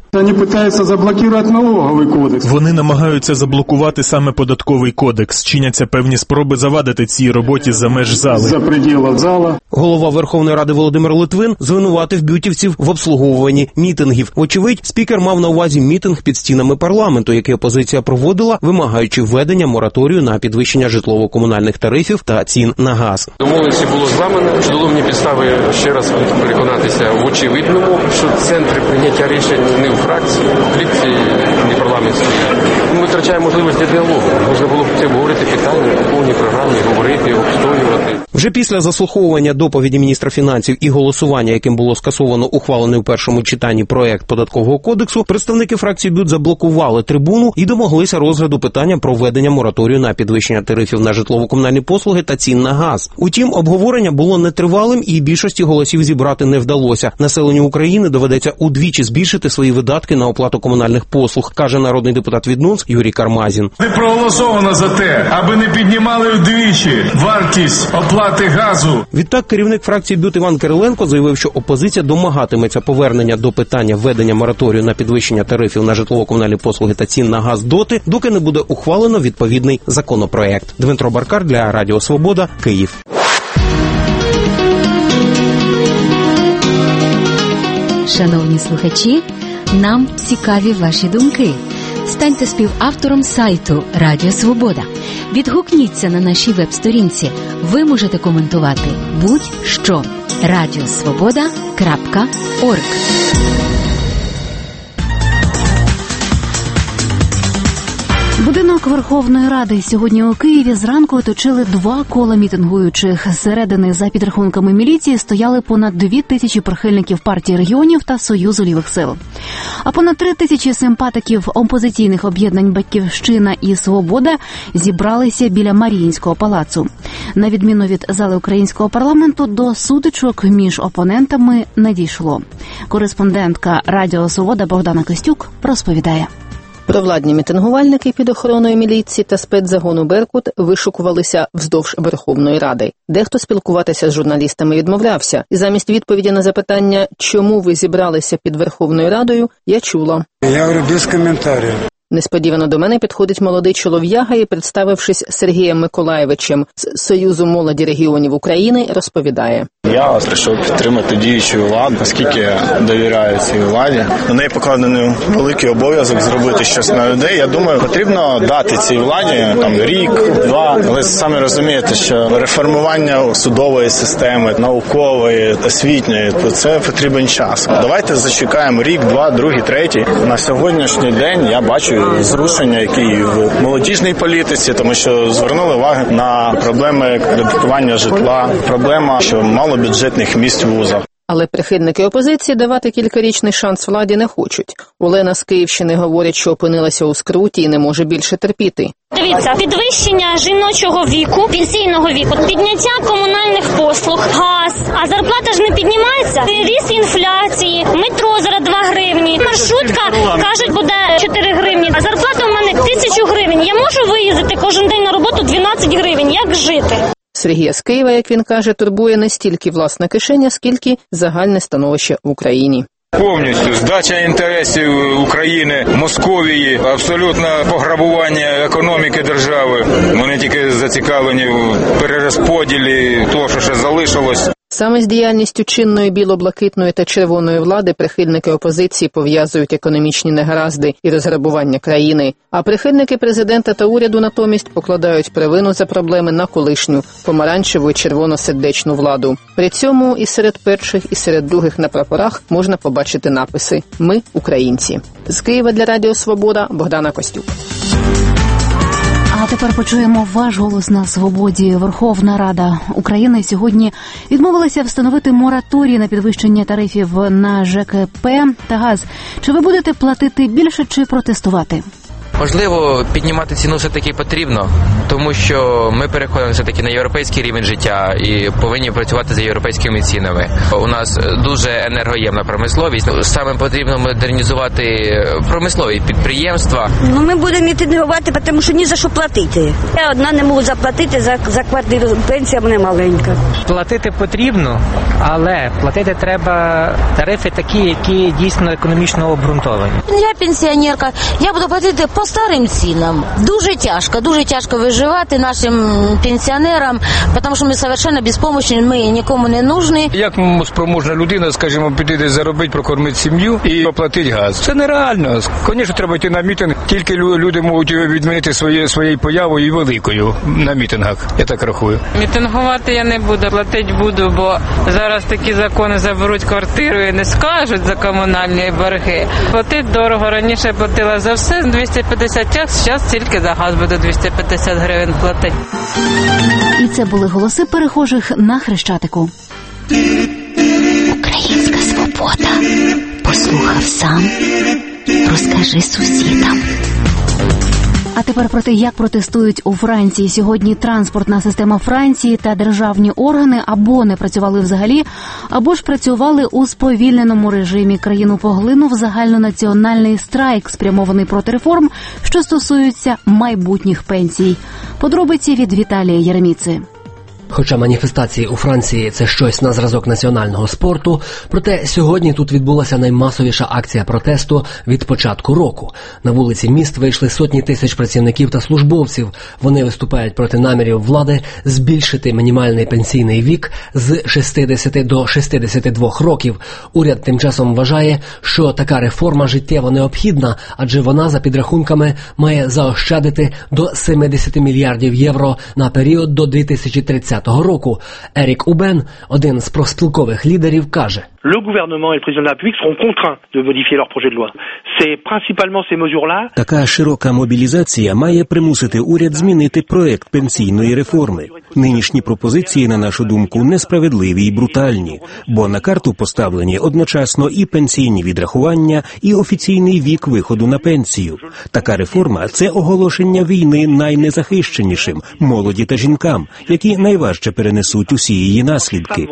Вони намагаються заблокувати саме податковий кодекс. Чиняться певні спроби завадити цій роботі за меж зали. Голова Верховної Ради Володимир Литвин звинуватив бютівців в обслуговуванні мітингів. Вочевидь, спікер мав на увазі мітинг під стінами парламенту, який опозиція проводила, вимагаючи введення мораторію на підвищення житлово-комунальних тарифів та цін на газ. Домовленості було зламано. Дало мені підстави ще раз переконатися в очевидному, що центри прийняття рішень не у фракції, не парламентській. Ми витрачаємо можливість для діалогу. Можна було б це обговорити питання по повній програмі, говорити, обстоювати. Вже після заслуховування доповіді міністра фінансів і голосування, яким було скасовано ухвалений у першому читанні проект податкового кодексу, представники фракції БЮТ заблокували трибуну і домоглися розгляду питання про введення мораторію на підвищення тарифів на житлово-комунальні послуги та цін на газ. Утім, обговорення було нетривалим і більшості голосів зібрати не вдалося. Населенню України доведеться удвічі збільшити свої видатки на оплату комунальних послуг, каже народний депутат від НУНС Юрій Кармазін. Не проголосовано за те, аби не піднімали вдвічі вартість оплати газу. Відтак, керівник фракції БЮТ Іван Кириленко заявив, що опозиція домагатиметься повернення до питання введення мораторію на підвищення тарифів на житлово-комунальні послуги та цін на газ доти, доки не буде ухвалено відповідний законопроект. Дмитро Баркар для Радіо Свобода, Київ. Шановні слухачі, нам цікаві ваші думки. Станьте співавтором сайту Радіо Свобода. Відгукніться на нашій веб-сторінці. Ви можете коментувати будь-що. radiosvoboda.org. Будинок Верховної Ради сьогодні у Києві зранку оточили 2 кола мітингуючих. Зсередини, за підрахунками міліції, стояли понад 2000 прихильників партії регіонів та Союзу лівих сил. А понад 3000 симпатиків опозиційних об'єднань «Батьківщина» і «Свобода» зібралися біля Маріїнського палацу. На відміну від зали українського парламенту, до сутичок між опонентами не дійшло. Кореспондентка Радіо Свобода Богдана Костюк розповідає. Провладні мітингувальники під охороною міліції та спецзагону «Беркут» вишукувалися вздовж Верховної Ради. Дехто спілкуватися з журналістами відмовлявся. І замість відповіді на запитання, чому ви зібралися під Верховною Радою, я чула. Я говорю, без коментарів. Несподівано до мене підходить молодий чолов'яга і, представившись Сергієм Миколаєвичем з Союзу молоді регіонів України, розповідає. Я прийшов підтримати діючу владу, оскільки довіряю цій владі. На неї покладений великий обов'язок зробити щось на людей. Я думаю, потрібно дати цій владі рік, 2. Але самі розумієте, що реформування судової системи, наукової, освітньої, то це потрібен час. Давайте зачекаємо рік, 2, 2, 3. На сьогоднішній день я бачу зрушення, які в молодіжній політиці, тому що звернули увагу на проблеми кредитування житла, проблема, що мало бюджетних місць в вузах. Але прихильники опозиції давати кількарічний шанс владі не хочуть. Олена з Київщини говорить, що опинилася у скруті і не може більше терпіти. Дивіться, підвищення жіночого віку, пенсійного віку, підняття комунальних послуг, газ, а зарплата ж не піднімається. Ріст інфляції, метро зараз 2 гривні, маршрутка, кажуть, буде 4 гривні, а зарплата у мене 1000 гривень. Я можу виїздити кожен день на роботу 12 гривень. Як жити? Сергія з Києва, як він каже, турбує не стільки власна кишеня, скільки загальне становище в Україні. Повністю здача інтересів України, Московії, абсолютне пограбування економіки держави. Вони тільки зацікавлені в перерозподілі того, що ще залишилось. Саме з діяльністю чинної біло-блакитної та червоної влади прихильники опозиції пов'язують економічні негаразди і розграбування країни. А прихильники президента та уряду натомість покладають провину за проблеми на колишню помаранчеву і червоно-сердечну владу. При цьому і серед перших, і серед других на прапорах можна побачити написи «Ми – українці». З Києва для Радіо Свобода Богдана Костюк. А тепер почуємо ваш голос на свободі. Верховна Рада України сьогодні відмовилася встановити мораторій на підвищення тарифів на ЖКП та газ. Чи ви будете платити більше чи протестувати? Можливо, піднімати ціну все-таки потрібно, тому що ми переходимо все-таки на європейський рівень життя і повинні працювати за європейськими цінами. У нас дуже енергоємна промисловість. Саме потрібно модернізувати промислові підприємства. Ми будемо мітингувати, тому що ні за що платити. Я одна не можу заплатити за квартиру, пенсія мене маленька. Платити потрібно, але платити треба тарифи такі, які дійсно економічно обґрунтовані. Я пенсіонерка, я буду платити по старим цінам. Дуже тяжко виживати нашим пенсіонерам, тому що ми совершенно безпомощні, ми нікому не нужні. Як спроможна людина, скажімо, піти заробити, прокормити сім'ю і оплатити газ? Це нереально. Звісно, треба йти на мітинг, тільки люди можуть відмінити своєю появою і великою на мітингах, я так рахую. Мітингувати я не буду, платити буду, бо зараз такі закони заберуть квартиру і не скажуть за комунальні борги. Платити дорого, раніше платила за все 250 час, зараз тільки за газ буде 250 гривень платити. І це були голоси перехожих на Хрещатику. Українська свобода. Послухав сам, розкажи сусідам. А тепер про те, як протестують у Франції. Сьогодні транспортна система Франції та державні органи або не працювали взагалі, або ж працювали у сповільненому режимі. Країну поглинув загальнонаціональний страйк, спрямований проти реформ, що стосуються майбутніх пенсій. Подробиці від Віталія Єреміци. Хоча маніфестації у Франції – це щось на зразок національного спорту, проте сьогодні тут відбулася наймасовіша акція протесту від початку року. На вулиці міст вийшли сотні тисяч працівників та службовців. Вони виступають проти намірів влади збільшити мінімальний пенсійний вік з 60 до 62 років. Уряд тим часом вважає, що така реформа життєво необхідна, адже вона, за підрахунками, має заощадити до 70 мільярдів євро на період до 2030 року. Ерік Убен, один з профспілкових лідерів, каже: Le gouvernement et le président de la République seront contraints de modifier leur projet de loi. C'est principalement ces mesures-là. Така широка мобілізація має примусити уряд змінити проект пенсійної реформи. Нинішні пропозиції, на нашу думку, несправедливі і брутальні, бо на карту поставлені одночасно і пенсійні відрахування, і офіційний вік виходу на пенсію. Така реформа – це оголошення війни найнезахищенішим – молоді та жінкам, які найважче перенесуть усі її наслідки.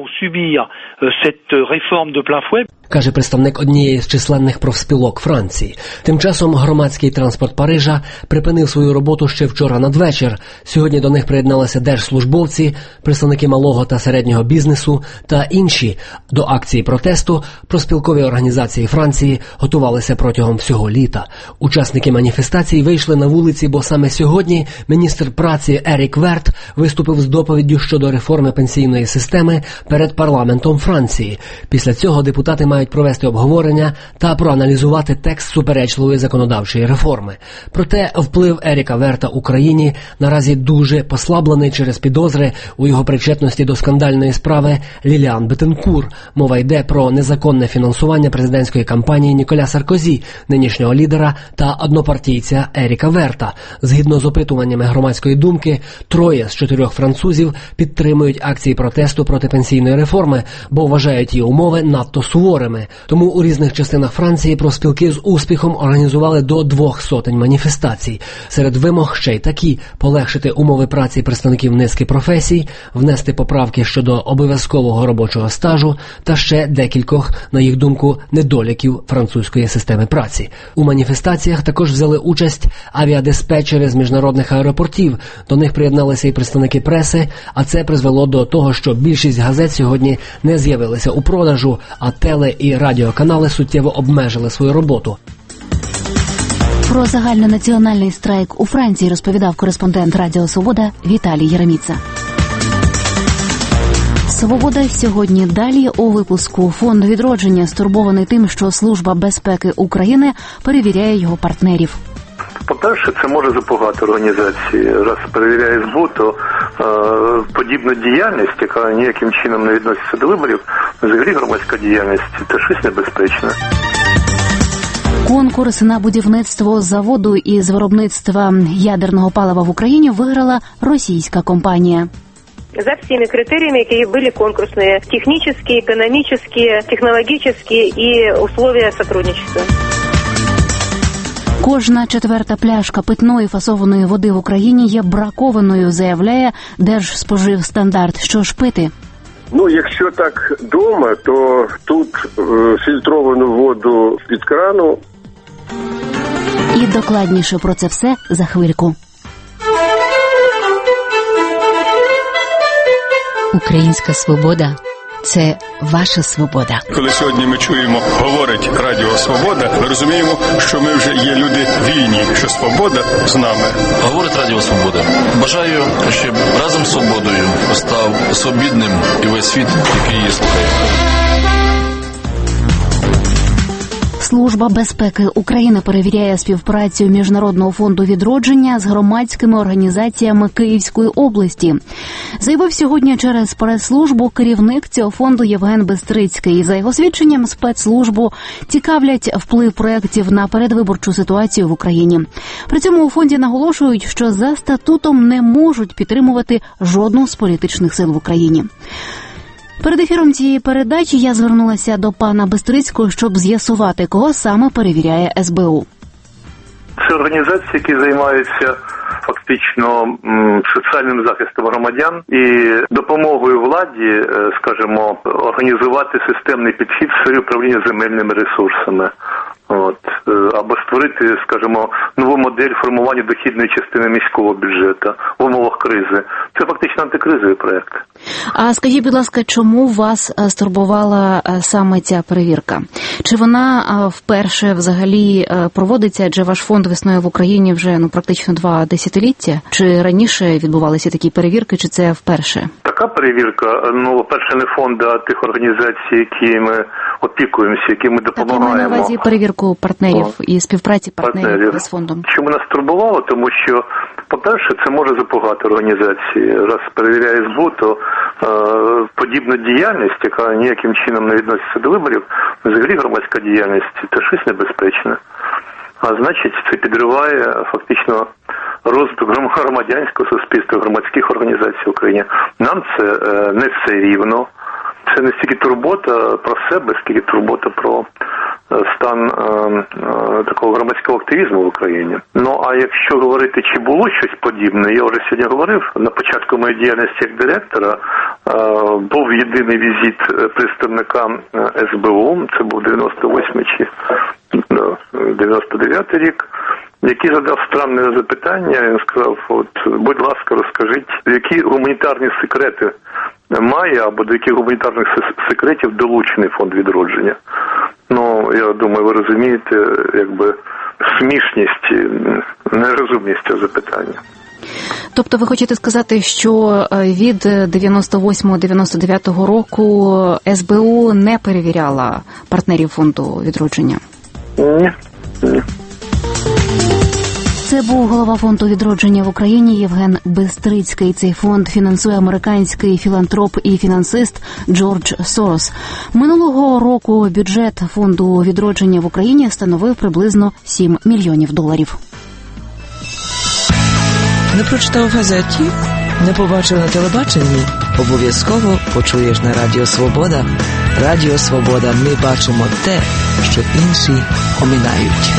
Каже представник однієї з численних профспілок Франції. Тим часом громадський транспорт Парижа припинив свою роботу ще вчора надвечір. Сьогодні до них приєдналися держслужбовці, представники малого та середнього бізнесу та інші. До акції протесту профспілкові організації Франції готувалися протягом всього літа. Учасники маніфестації вийшли на вулиці, бо саме сьогодні міністр праці Ерік Верт виступив з доповіддю щодо реформи пенсійної системи перед парламентом Франції. Після цього депутати мають провести обговорення та проаналізувати текст суперечливої законодавчої реформи. Проте вплив Еріка Верта Україні наразі дуже послаблений через підозри у його причетності до скандальної справи Ліліан Бетенкур. Мова йде про незаконне фінансування президентської кампанії Ніколя Саркозі, нинішнього лідера та однопартійця Еріка Верта. Згідно з опитуваннями громадської думки, 3 з 4 французів підтримують акції протесту проти пенсійної реформи, бо вважають її умови стали надто суворими. Тому у різних частинах Франції профспілки з успіхом організували до 200 маніфестацій. Серед вимог ще й такі – полегшити умови праці представників низки професій, внести поправки щодо обов'язкового робочого стажу та ще декількох, на їх думку, недоліків французької системи праці. У маніфестаціях також взяли участь авіадиспетчери з міжнародних аеропортів. До них приєдналися і представники преси, а це призвело до того, що більшість газет сьогодні не з'явилися у продажу, а теле- і радіоканали суттєво обмежили свою роботу. Про загальнонаціональний страйк у Франції розповідав кореспондент Радіо Свобода Віталій Єреміца. «Свобода» сьогодні далі у випуску. Фонд відродження стурбований тим, що Служба безпеки України перевіряє його партнерів. По-перше, це може запугати організації. Раз перевіряє СБУ, то подібна діяльність, яка ніяким чином не відноситься до виборів, взагалі громадська діяльність – це щось небезпечне. Конкурс на будівництво заводу із виробництва ядерного палива в Україні виграла російська компанія. За всеми критериями, какие были конкурсные, технические, экономические, технологические и условия сотрудничества. Кожна четверта пляшка питної фасованої води в Україні є бракованою, заявляє Держспоживстандарт. Що ж пити? Якщо так вдома, то тут фільтровану воду з-під крану. І докладніше про це все за хвильку. Українська свобода – це ваша свобода. Коли сьогодні ми чуємо, говорить Радіо Свобода, ми розуміємо, що ми вже є люди вільні, що свобода з нами. Говорить Радіо Свобода. Бажаю, щоб разом з свободою став свобідним і весь світ, який її слухає. Служба безпеки України перевіряє співпрацю Міжнародного фонду відродження з громадськими організаціями Київської області. Заявив сьогодні через прес-службу керівник цього фонду Євген Бистрицький. За його свідченням, спецслужбу цікавлять вплив проєктів на передвиборчу ситуацію в Україні. При цьому у фонді наголошують, що за статутом не можуть підтримувати жодну з політичних сил в Україні. Перед ефіром цієї передачі я звернулася до пана Бистрицького, щоб з'ясувати, кого саме перевіряє СБУ. Це організації, які займаються фактично соціальним захистом громадян і допомогою владі, скажімо, організувати системний підхід в сфері управління земельними ресурсами. Або створити, скажімо, нову модель формування дохідної частини міського бюджету в умовах кризи. Це фактично антикризовий проєкт. А скажіть, будь ласка, чому вас стурбувала саме ця перевірка? Чи вона вперше взагалі проводиться, адже ваш фонд існує в Україні вже практично 2 десятиліття? Чи раніше відбувалися такі перевірки, чи це вперше? Така перевірка, по-перше, не фонд, а тих організацій, які ми опікуємося, які ми допомагаємо. Так, я маю на увазі перевірку партнерів і співпраці партнерів з фондом. Чому нас турбувало? Тому що, по-перше, це може запугати організації. Раз перевіряє СБУ, то подібна діяльність, яка ніяким чином не відноситься до виборів, взагалі громадська діяльність – це щось небезпечне. А значить, це підриває фактично розвиток громадянського суспільства, громадських організацій в Україні. Нам це не все рівно. Це не стільки турбота про себе, скільки турбота про стан такого громадського активізму в Україні. А якщо говорити, чи було щось подібне, я вже сьогодні говорив, на початку моєї діяльності як директора був єдиний візит представника СБУ, це був 98 чи 99 рік, який задав странне запитання, він сказав, будь ласка, розкажіть, які гуманітарні секрети має, або до яких гуманітарних секретів долучений фонд відродження. Я думаю, ви розумієте, смішність, нерозумність цього запитання. Тобто ви хочете сказати, що від 98-99 року СБУ не перевіряла партнерів фонду відродження? Ні. Це був голова фонду відродження в Україні Євген Бистрицький. Цей фонд фінансує американський філантроп і фінансист Джордж Сорос. Минулого року бюджет фонду відродження в Україні становив приблизно $7 мільйонів. Не прочитав в газеті? Не побачив на телебаченні? Обов'язково почуєш на Радіо Свобода. Радіо Свобода. Ми бачимо те, що інші оминають.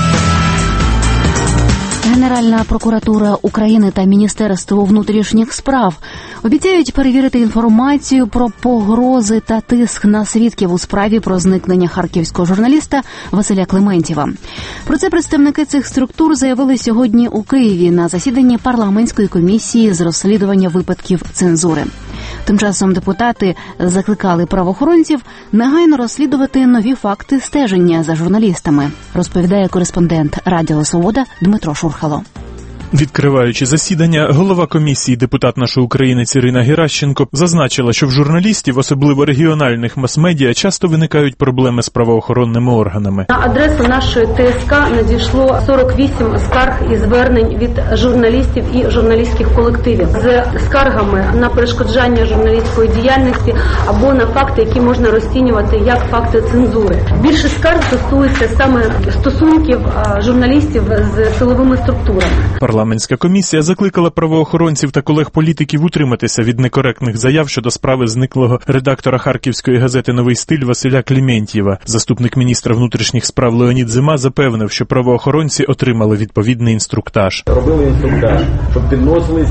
Генеральна прокуратура України та Міністерство внутрішніх справ обіцяють перевірити інформацію про погрози та тиск на свідків у справі про зникнення харківського журналіста Василя Клементьєва. Про це представники цих структур заявили сьогодні у Києві на засіданні парламентської комісії з розслідування випадків цензури. Тим часом депутати закликали правоохоронців негайно розслідувати нові факти стеження за журналістами, розповідає кореспондент Радіо Свобода Дмитро Шурхало. Відкриваючи засідання, голова комісії, депутат нашої українець Ірина Геращенко, зазначила, що в журналістів, особливо регіональних мас-медіа, часто виникають проблеми з правоохоронними органами. На адресу нашої ТСК надійшло 48 скарг і звернень від журналістів і журналістських колективів з скаргами на перешкоджання журналістської діяльності або на факти, які можна розцінювати як факти цензури. Більше скарг стосується саме стосунків журналістів з силовими структурами. Парламентська комісія закликала правоохоронців та колег-політиків утриматися від некоректних заяв щодо справи зниклого редактора харківської газети «Новий стиль» Василя Клементьєва. Заступник міністра внутрішніх справ Леонід Зима запевнив, що правоохоронці отримали відповідний інструктаж. Робили інструктаж, щоб підносились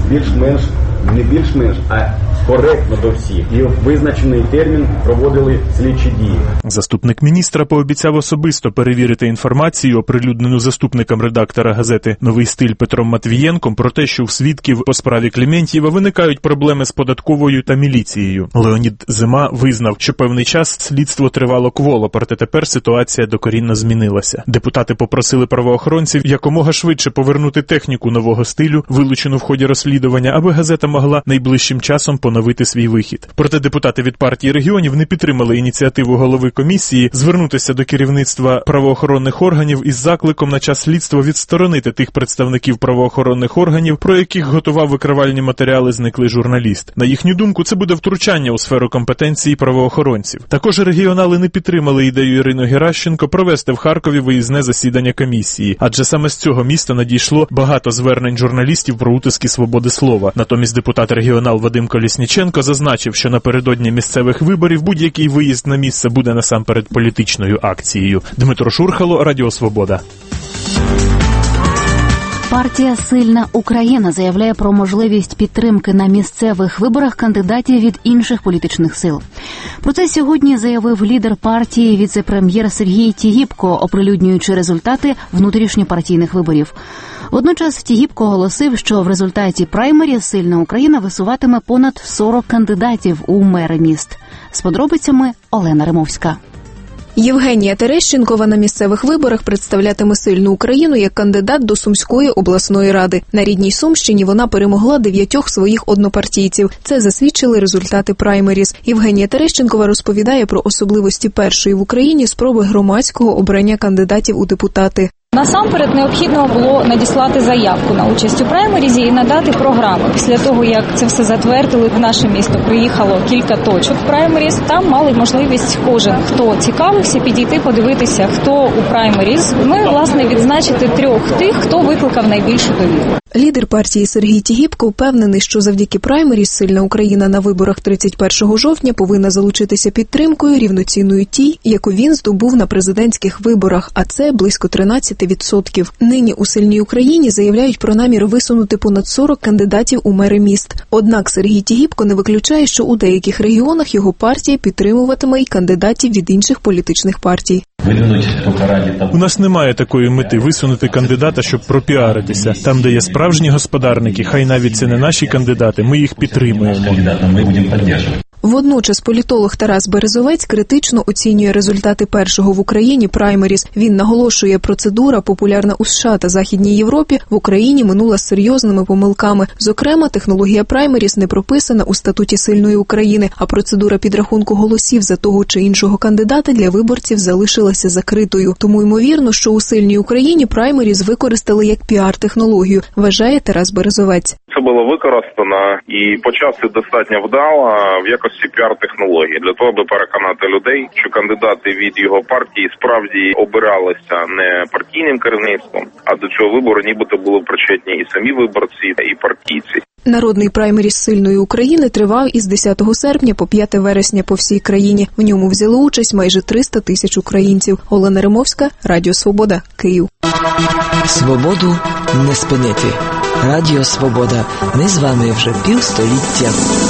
не більш-менш, а коректно до всіх. І в визначений термін проводили слідчі дії. Заступник міністра пообіцяв особисто перевірити інформацію, оприлюднену заступником редактора газети «Новий стиль» Петром Матвієнком, про те, що у свідків по справі Клементьєва виникають проблеми з податковою та міліцією. Леонід Зима визнав, що певний час слідство тривало кволо, проте тепер ситуація докорінно змінилася. Депутати попросили правоохоронців якомога швидше повернути техніку «Нового стилю», вилучену в ході розслідування, аби газета могла найближчим часом поновити свій вихід. Проте депутати від партії регіонів не підтримали ініціативу голови комісії звернутися до керівництва правоохоронних органів із закликом на час слідства відсторонити тих представників правоохоронних органів, про яких готував викривальні матеріали зниклий журналіст. На їхню думку, це буде втручання у сферу компетенції правоохоронців. Також регіонали не підтримали ідею Ірини Геращенко провести в Харкові виїзне засідання комісії, адже саме з цього міста надійшло багато звернень журналістів про утиски свободи слова. Натомість депутат-регіонал Вадим Колісніченко зазначив, що напередодні місцевих виборів будь-який виїзд на місце буде насамперед політичною акцією. Дмитро Шурхало, Радіо Свобода. Партія «Сильна Україна» заявляє про можливість підтримки на місцевих виборах кандидатів від інших політичних сил. Про це сьогодні заявив лідер партії віце-прем'єр Сергій Тігіпко, оприлюднюючи результати внутрішньопартійних виборів. Водночас Тігіпко оголосив, що в результаті праймері «Сильна Україна» висуватиме понад 40 кандидатів у мери міст. З подробицями Олена Римовська. Євгенія Терещенкова на місцевих виборах представлятиме «Сильну Україну» як кандидат до Сумської обласної ради. На рідній Сумщині вона перемогла 9 своїх однопартійців. Це засвідчили результати праймеріз. Євгенія Терещенкова розповідає про особливості першої в Україні спроби громадського обрання кандидатів у депутати. Насамперед необхідно було надіслати заявку на участь у праймерізі і надати програму. Після того, як це все затвердили, в наше місто приїхало кілька точок в праймеріз. Там мали можливість кожен, хто цікавився, підійти, подивитися, хто у праймеріз. Ми, власне, відзначити 3 тих, хто викликав найбільшу довіру. Лідер партії Сергій Тігіпко впевнений, що завдяки праймеріз «Сильна Україна» на виборах 31 жовтня повинна залучитися підтримкою рівноцінною тій, яку він здобув на президентських виборах, а це близько 13%. Нині у «Сильній Україні» заявляють про намір висунути понад 40 кандидатів у мери міст. Однак Сергій Тігіпко не виключає, що у деяких регіонах його партія підтримуватиме й кандидатів від інших політичних партій. У нас немає такої мети висунути кандидата, щоб пропіаритися. Там, де є справжні господарники, хай навіть це не наші кандидати, ми їх підтримуємо. Водночас політолог Тарас Березовець критично оцінює результати першого в Україні праймеріз. Він наголошує, процедура, популярна у США та Західній Європі, в Україні минула з серйозними помилками. Зокрема, технологія праймеріз не прописана у статуті «Сильної України», а процедура підрахунку голосів за того чи іншого кандидата для виборців залишилася закритою. Тому ймовірно, що у «Сильній Україні» праймеріз використали як піар-технологію, вважає Тарас Березовець. Це було використано і по часу достатньо вдало в якості піар-технології для того, аби переконати людей, що кандидати від його партії справді обиралися не партійним керівництвом, а до цього вибору нібито були причетні і самі виборці, і партійці. Народний праймеріс сильної України тривав із 10 серпня по 5 вересня по всій країні. В ньому взяли участь майже 300 тисяч українців. Олена Римовська, Радіо Свобода, Київ. Свободу не спинити. Радіо Свобода. Ми з вами вже півстоліття.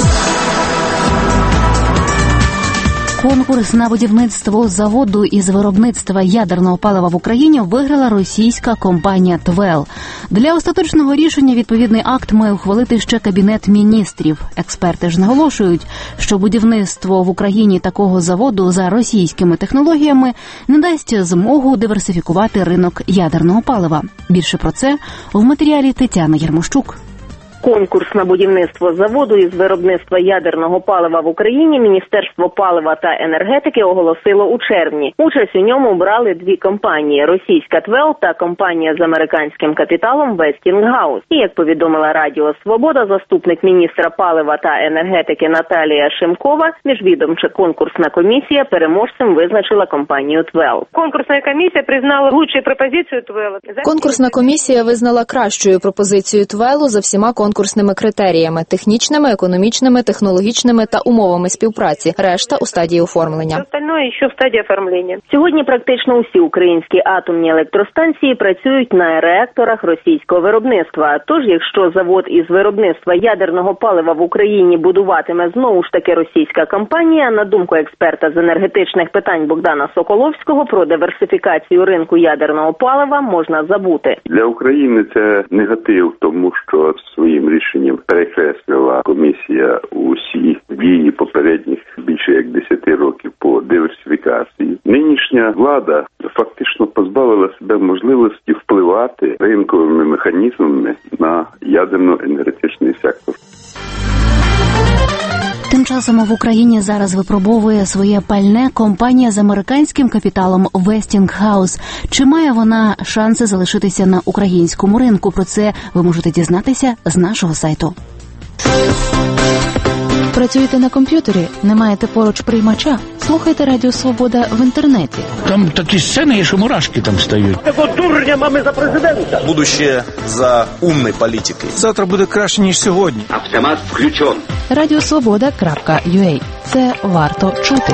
Конкурс на будівництво заводу із виробництва ядерного палива в Україні виграла російська компанія «Твел». Для остаточного рішення відповідний акт має ухвалити ще Кабінет міністрів. Експерти ж наголошують, що будівництво в Україні такого заводу за російськими технологіями не дасть змогу диверсифікувати ринок ядерного палива. Більше про це в матеріалі Тетяни Єрмощук. Конкурс на будівництво заводу із виробництва ядерного палива в Україні Міністерство палива та енергетики оголосило у червні. Участь у ньому брали дві компанії – російська «Твел» та компанія з американським капіталом «Вестінггаус». І, як повідомила Радіо Свобода, заступник міністра палива та енергетики Наталія Шимкова, міжвідомча конкурсна комісія переможцем визначила компанію «Твел». Конкурсна комісія признала лучшую пропозицію «Твел». Конкурсна комісія визнала кращою пропозицію «Твелу» за всіма конкурсними критеріями – технічними, економічними, технологічними та умовами співпраці. Решта у стадії оформлення. Остальное ще в стадії оформлення. Сьогодні практично усі українські атомні електростанції працюють на реакторах російського виробництва. Тож, якщо завод із виробництва ядерного палива в Україні будуватиме знову ж таки російська компанія, на думку експерта з енергетичних питань Богдана Соколовського, про диверсифікацію ринку ядерного палива можна забути. Для України це негатив, тому що своїм рішенням перекреслила комісія усі дії попередніх більше як 10 років по диверсифікації. Нинішня влада фактично позбавила себе можливості впливати ринковими механізмами на ядерно-енергетичний сектор. Тим часом в Україні зараз випробовує своє пальне компанія з американським капіталом «Вестінггаус». Чи має вона шанси залишитися на українському ринку? Про це ви можете дізнатися з нашого сайту. Працюєте на комп'ютері? Не маєте поруч приймача? Слухайте Радіо Свобода в інтернеті. Там такі сцени, що мурашки там стають. Такого дурня мами за президента. Будущее за умной політикою. Завтра буде краще, ніж сьогодні. Автомат включен. Радіосвобода.ua. Це варто чути.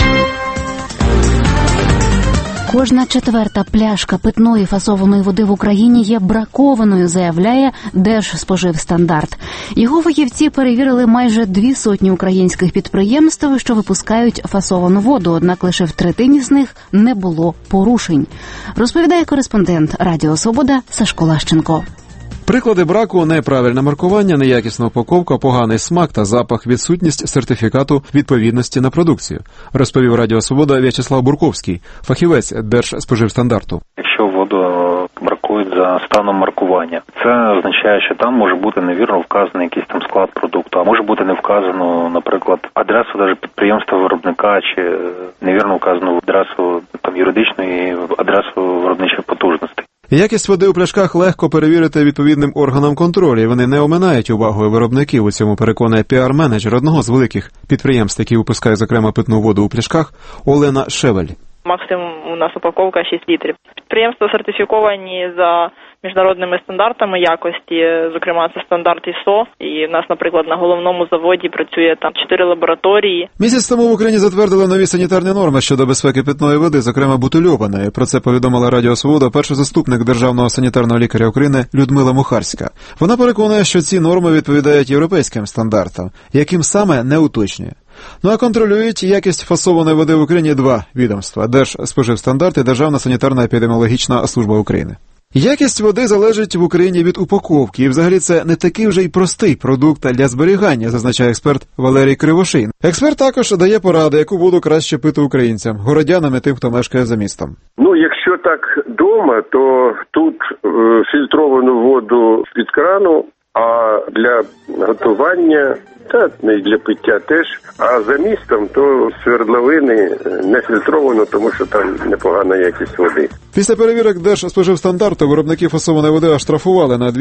Кожна четверта пляшка питної фасованої води в Україні є бракованою, заявляє Держспоживстандарт. Його фахівці перевірили майже 200 українських підприємств, що випускають фасовану воду, однак лише в третині з них не було порушень. Розповідає кореспондент Радіо Свобода Сашко Лащенко. Приклади браку – неправильне маркування, неякісна упаковка, поганий смак та запах, відсутність сертифікату відповідності на продукцію, розповів Радіо Свобода В'ячеслав Бурковський, фахівець Держспоживстандарту. Якщо воду бракують за станом маркування, це означає, що там може бути невірно вказаний якийсь там склад продукту, а може бути не вказано, наприклад, адресу навіть підприємства виробника чи невірно вказану адресу там юридичної, адресу виробничих потужностей. Якість води у пляшках легко перевірити відповідним органам контролю, і вони не оминають увагою виробників. У цьому переконує піар-менеджер одного з великих підприємств, які випускають, зокрема, питну воду у пляшках, Олена Шевель. Максимум у нас упаковка 6 літрів. Підприємства сертифіковані за міжнародними стандартами якості, зокрема це стандарт ISO. І в нас, наприклад, на головному заводі працює там 4 лабораторії. Місяць тому в Україні затвердили нові санітарні норми щодо безпеки питної води, зокрема бутильованої. Про це повідомила Радіо Свобода перший заступник Державного санітарного лікаря України Людмила Мухарська. Вона переконує, що ці норми відповідають європейським стандартам, яким саме не уточнює. Ну а контролюють якість фасованої води в Україні два відомства – Держспоживстандарт і Державна санітарно-епідеміологічна служба України. Якість води залежить в Україні від упаковки, і взагалі це не такий вже й простий продукт для зберігання, зазначає експерт Валерій Кривошин. Експерт також дає поради, яку воду краще пити українцям, городянам і тим, хто мешкає за містом. Ну, якщо так вдома, то тут фільтровану воду з-під крану, а для готування та не для пиття теж. А за містом то свердловини не фільтровано, тому що там непогана якість води. Після перевірок Держспоживстандарту виробники фасованої води оштрафували на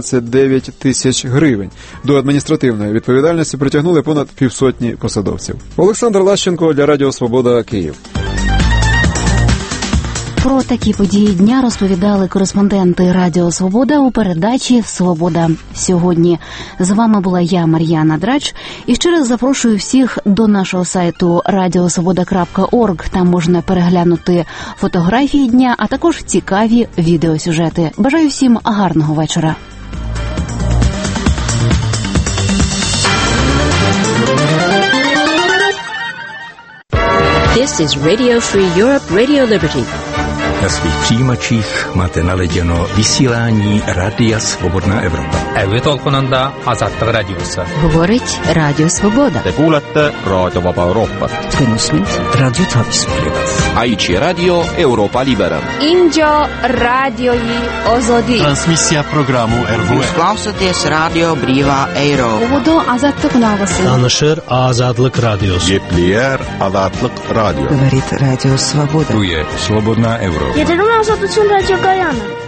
229 тисяч гривень. До адміністративної відповідальності притягнули понад 500 посадовців. Олександр Лащенко для Радіо Свобода, Київ. Про такі події дня розповідали кореспонденти Радіо Свобода у передачі «Свобода сьогодні». З вами була я, Мар'яна Драч, і ще раз запрошую всіх до нашого сайту radiosvoboda.org. Там можна переглянути фотографії дня, а також цікаві відеосюжети. Бажаю всім гарного вечора. This is Radio Free Europe, Radio Liberty. Na svých přijímačích máte naladěno vysílání Rádia Svobodná Evropa. Толкунанда Азаттык радиосы. Говорить Радіо Свобода. Te kuulete Raadio Vaba Euroopat. Tõnusmid Raadio Taavismeelega. Aici Radio Europa Libera. Injo Radioi Ozodi. Transmisija programu RVE. Klausoties Radio Brīvā Eiropa. Uvodu Azatlık Navası. Tanışır Azadlık Radiosu. Gepleyer Azadlık Radio. Говорит Радио Свобода. Tu je Slobodná Evropa. Jedynou Azadlık Radio Gajana.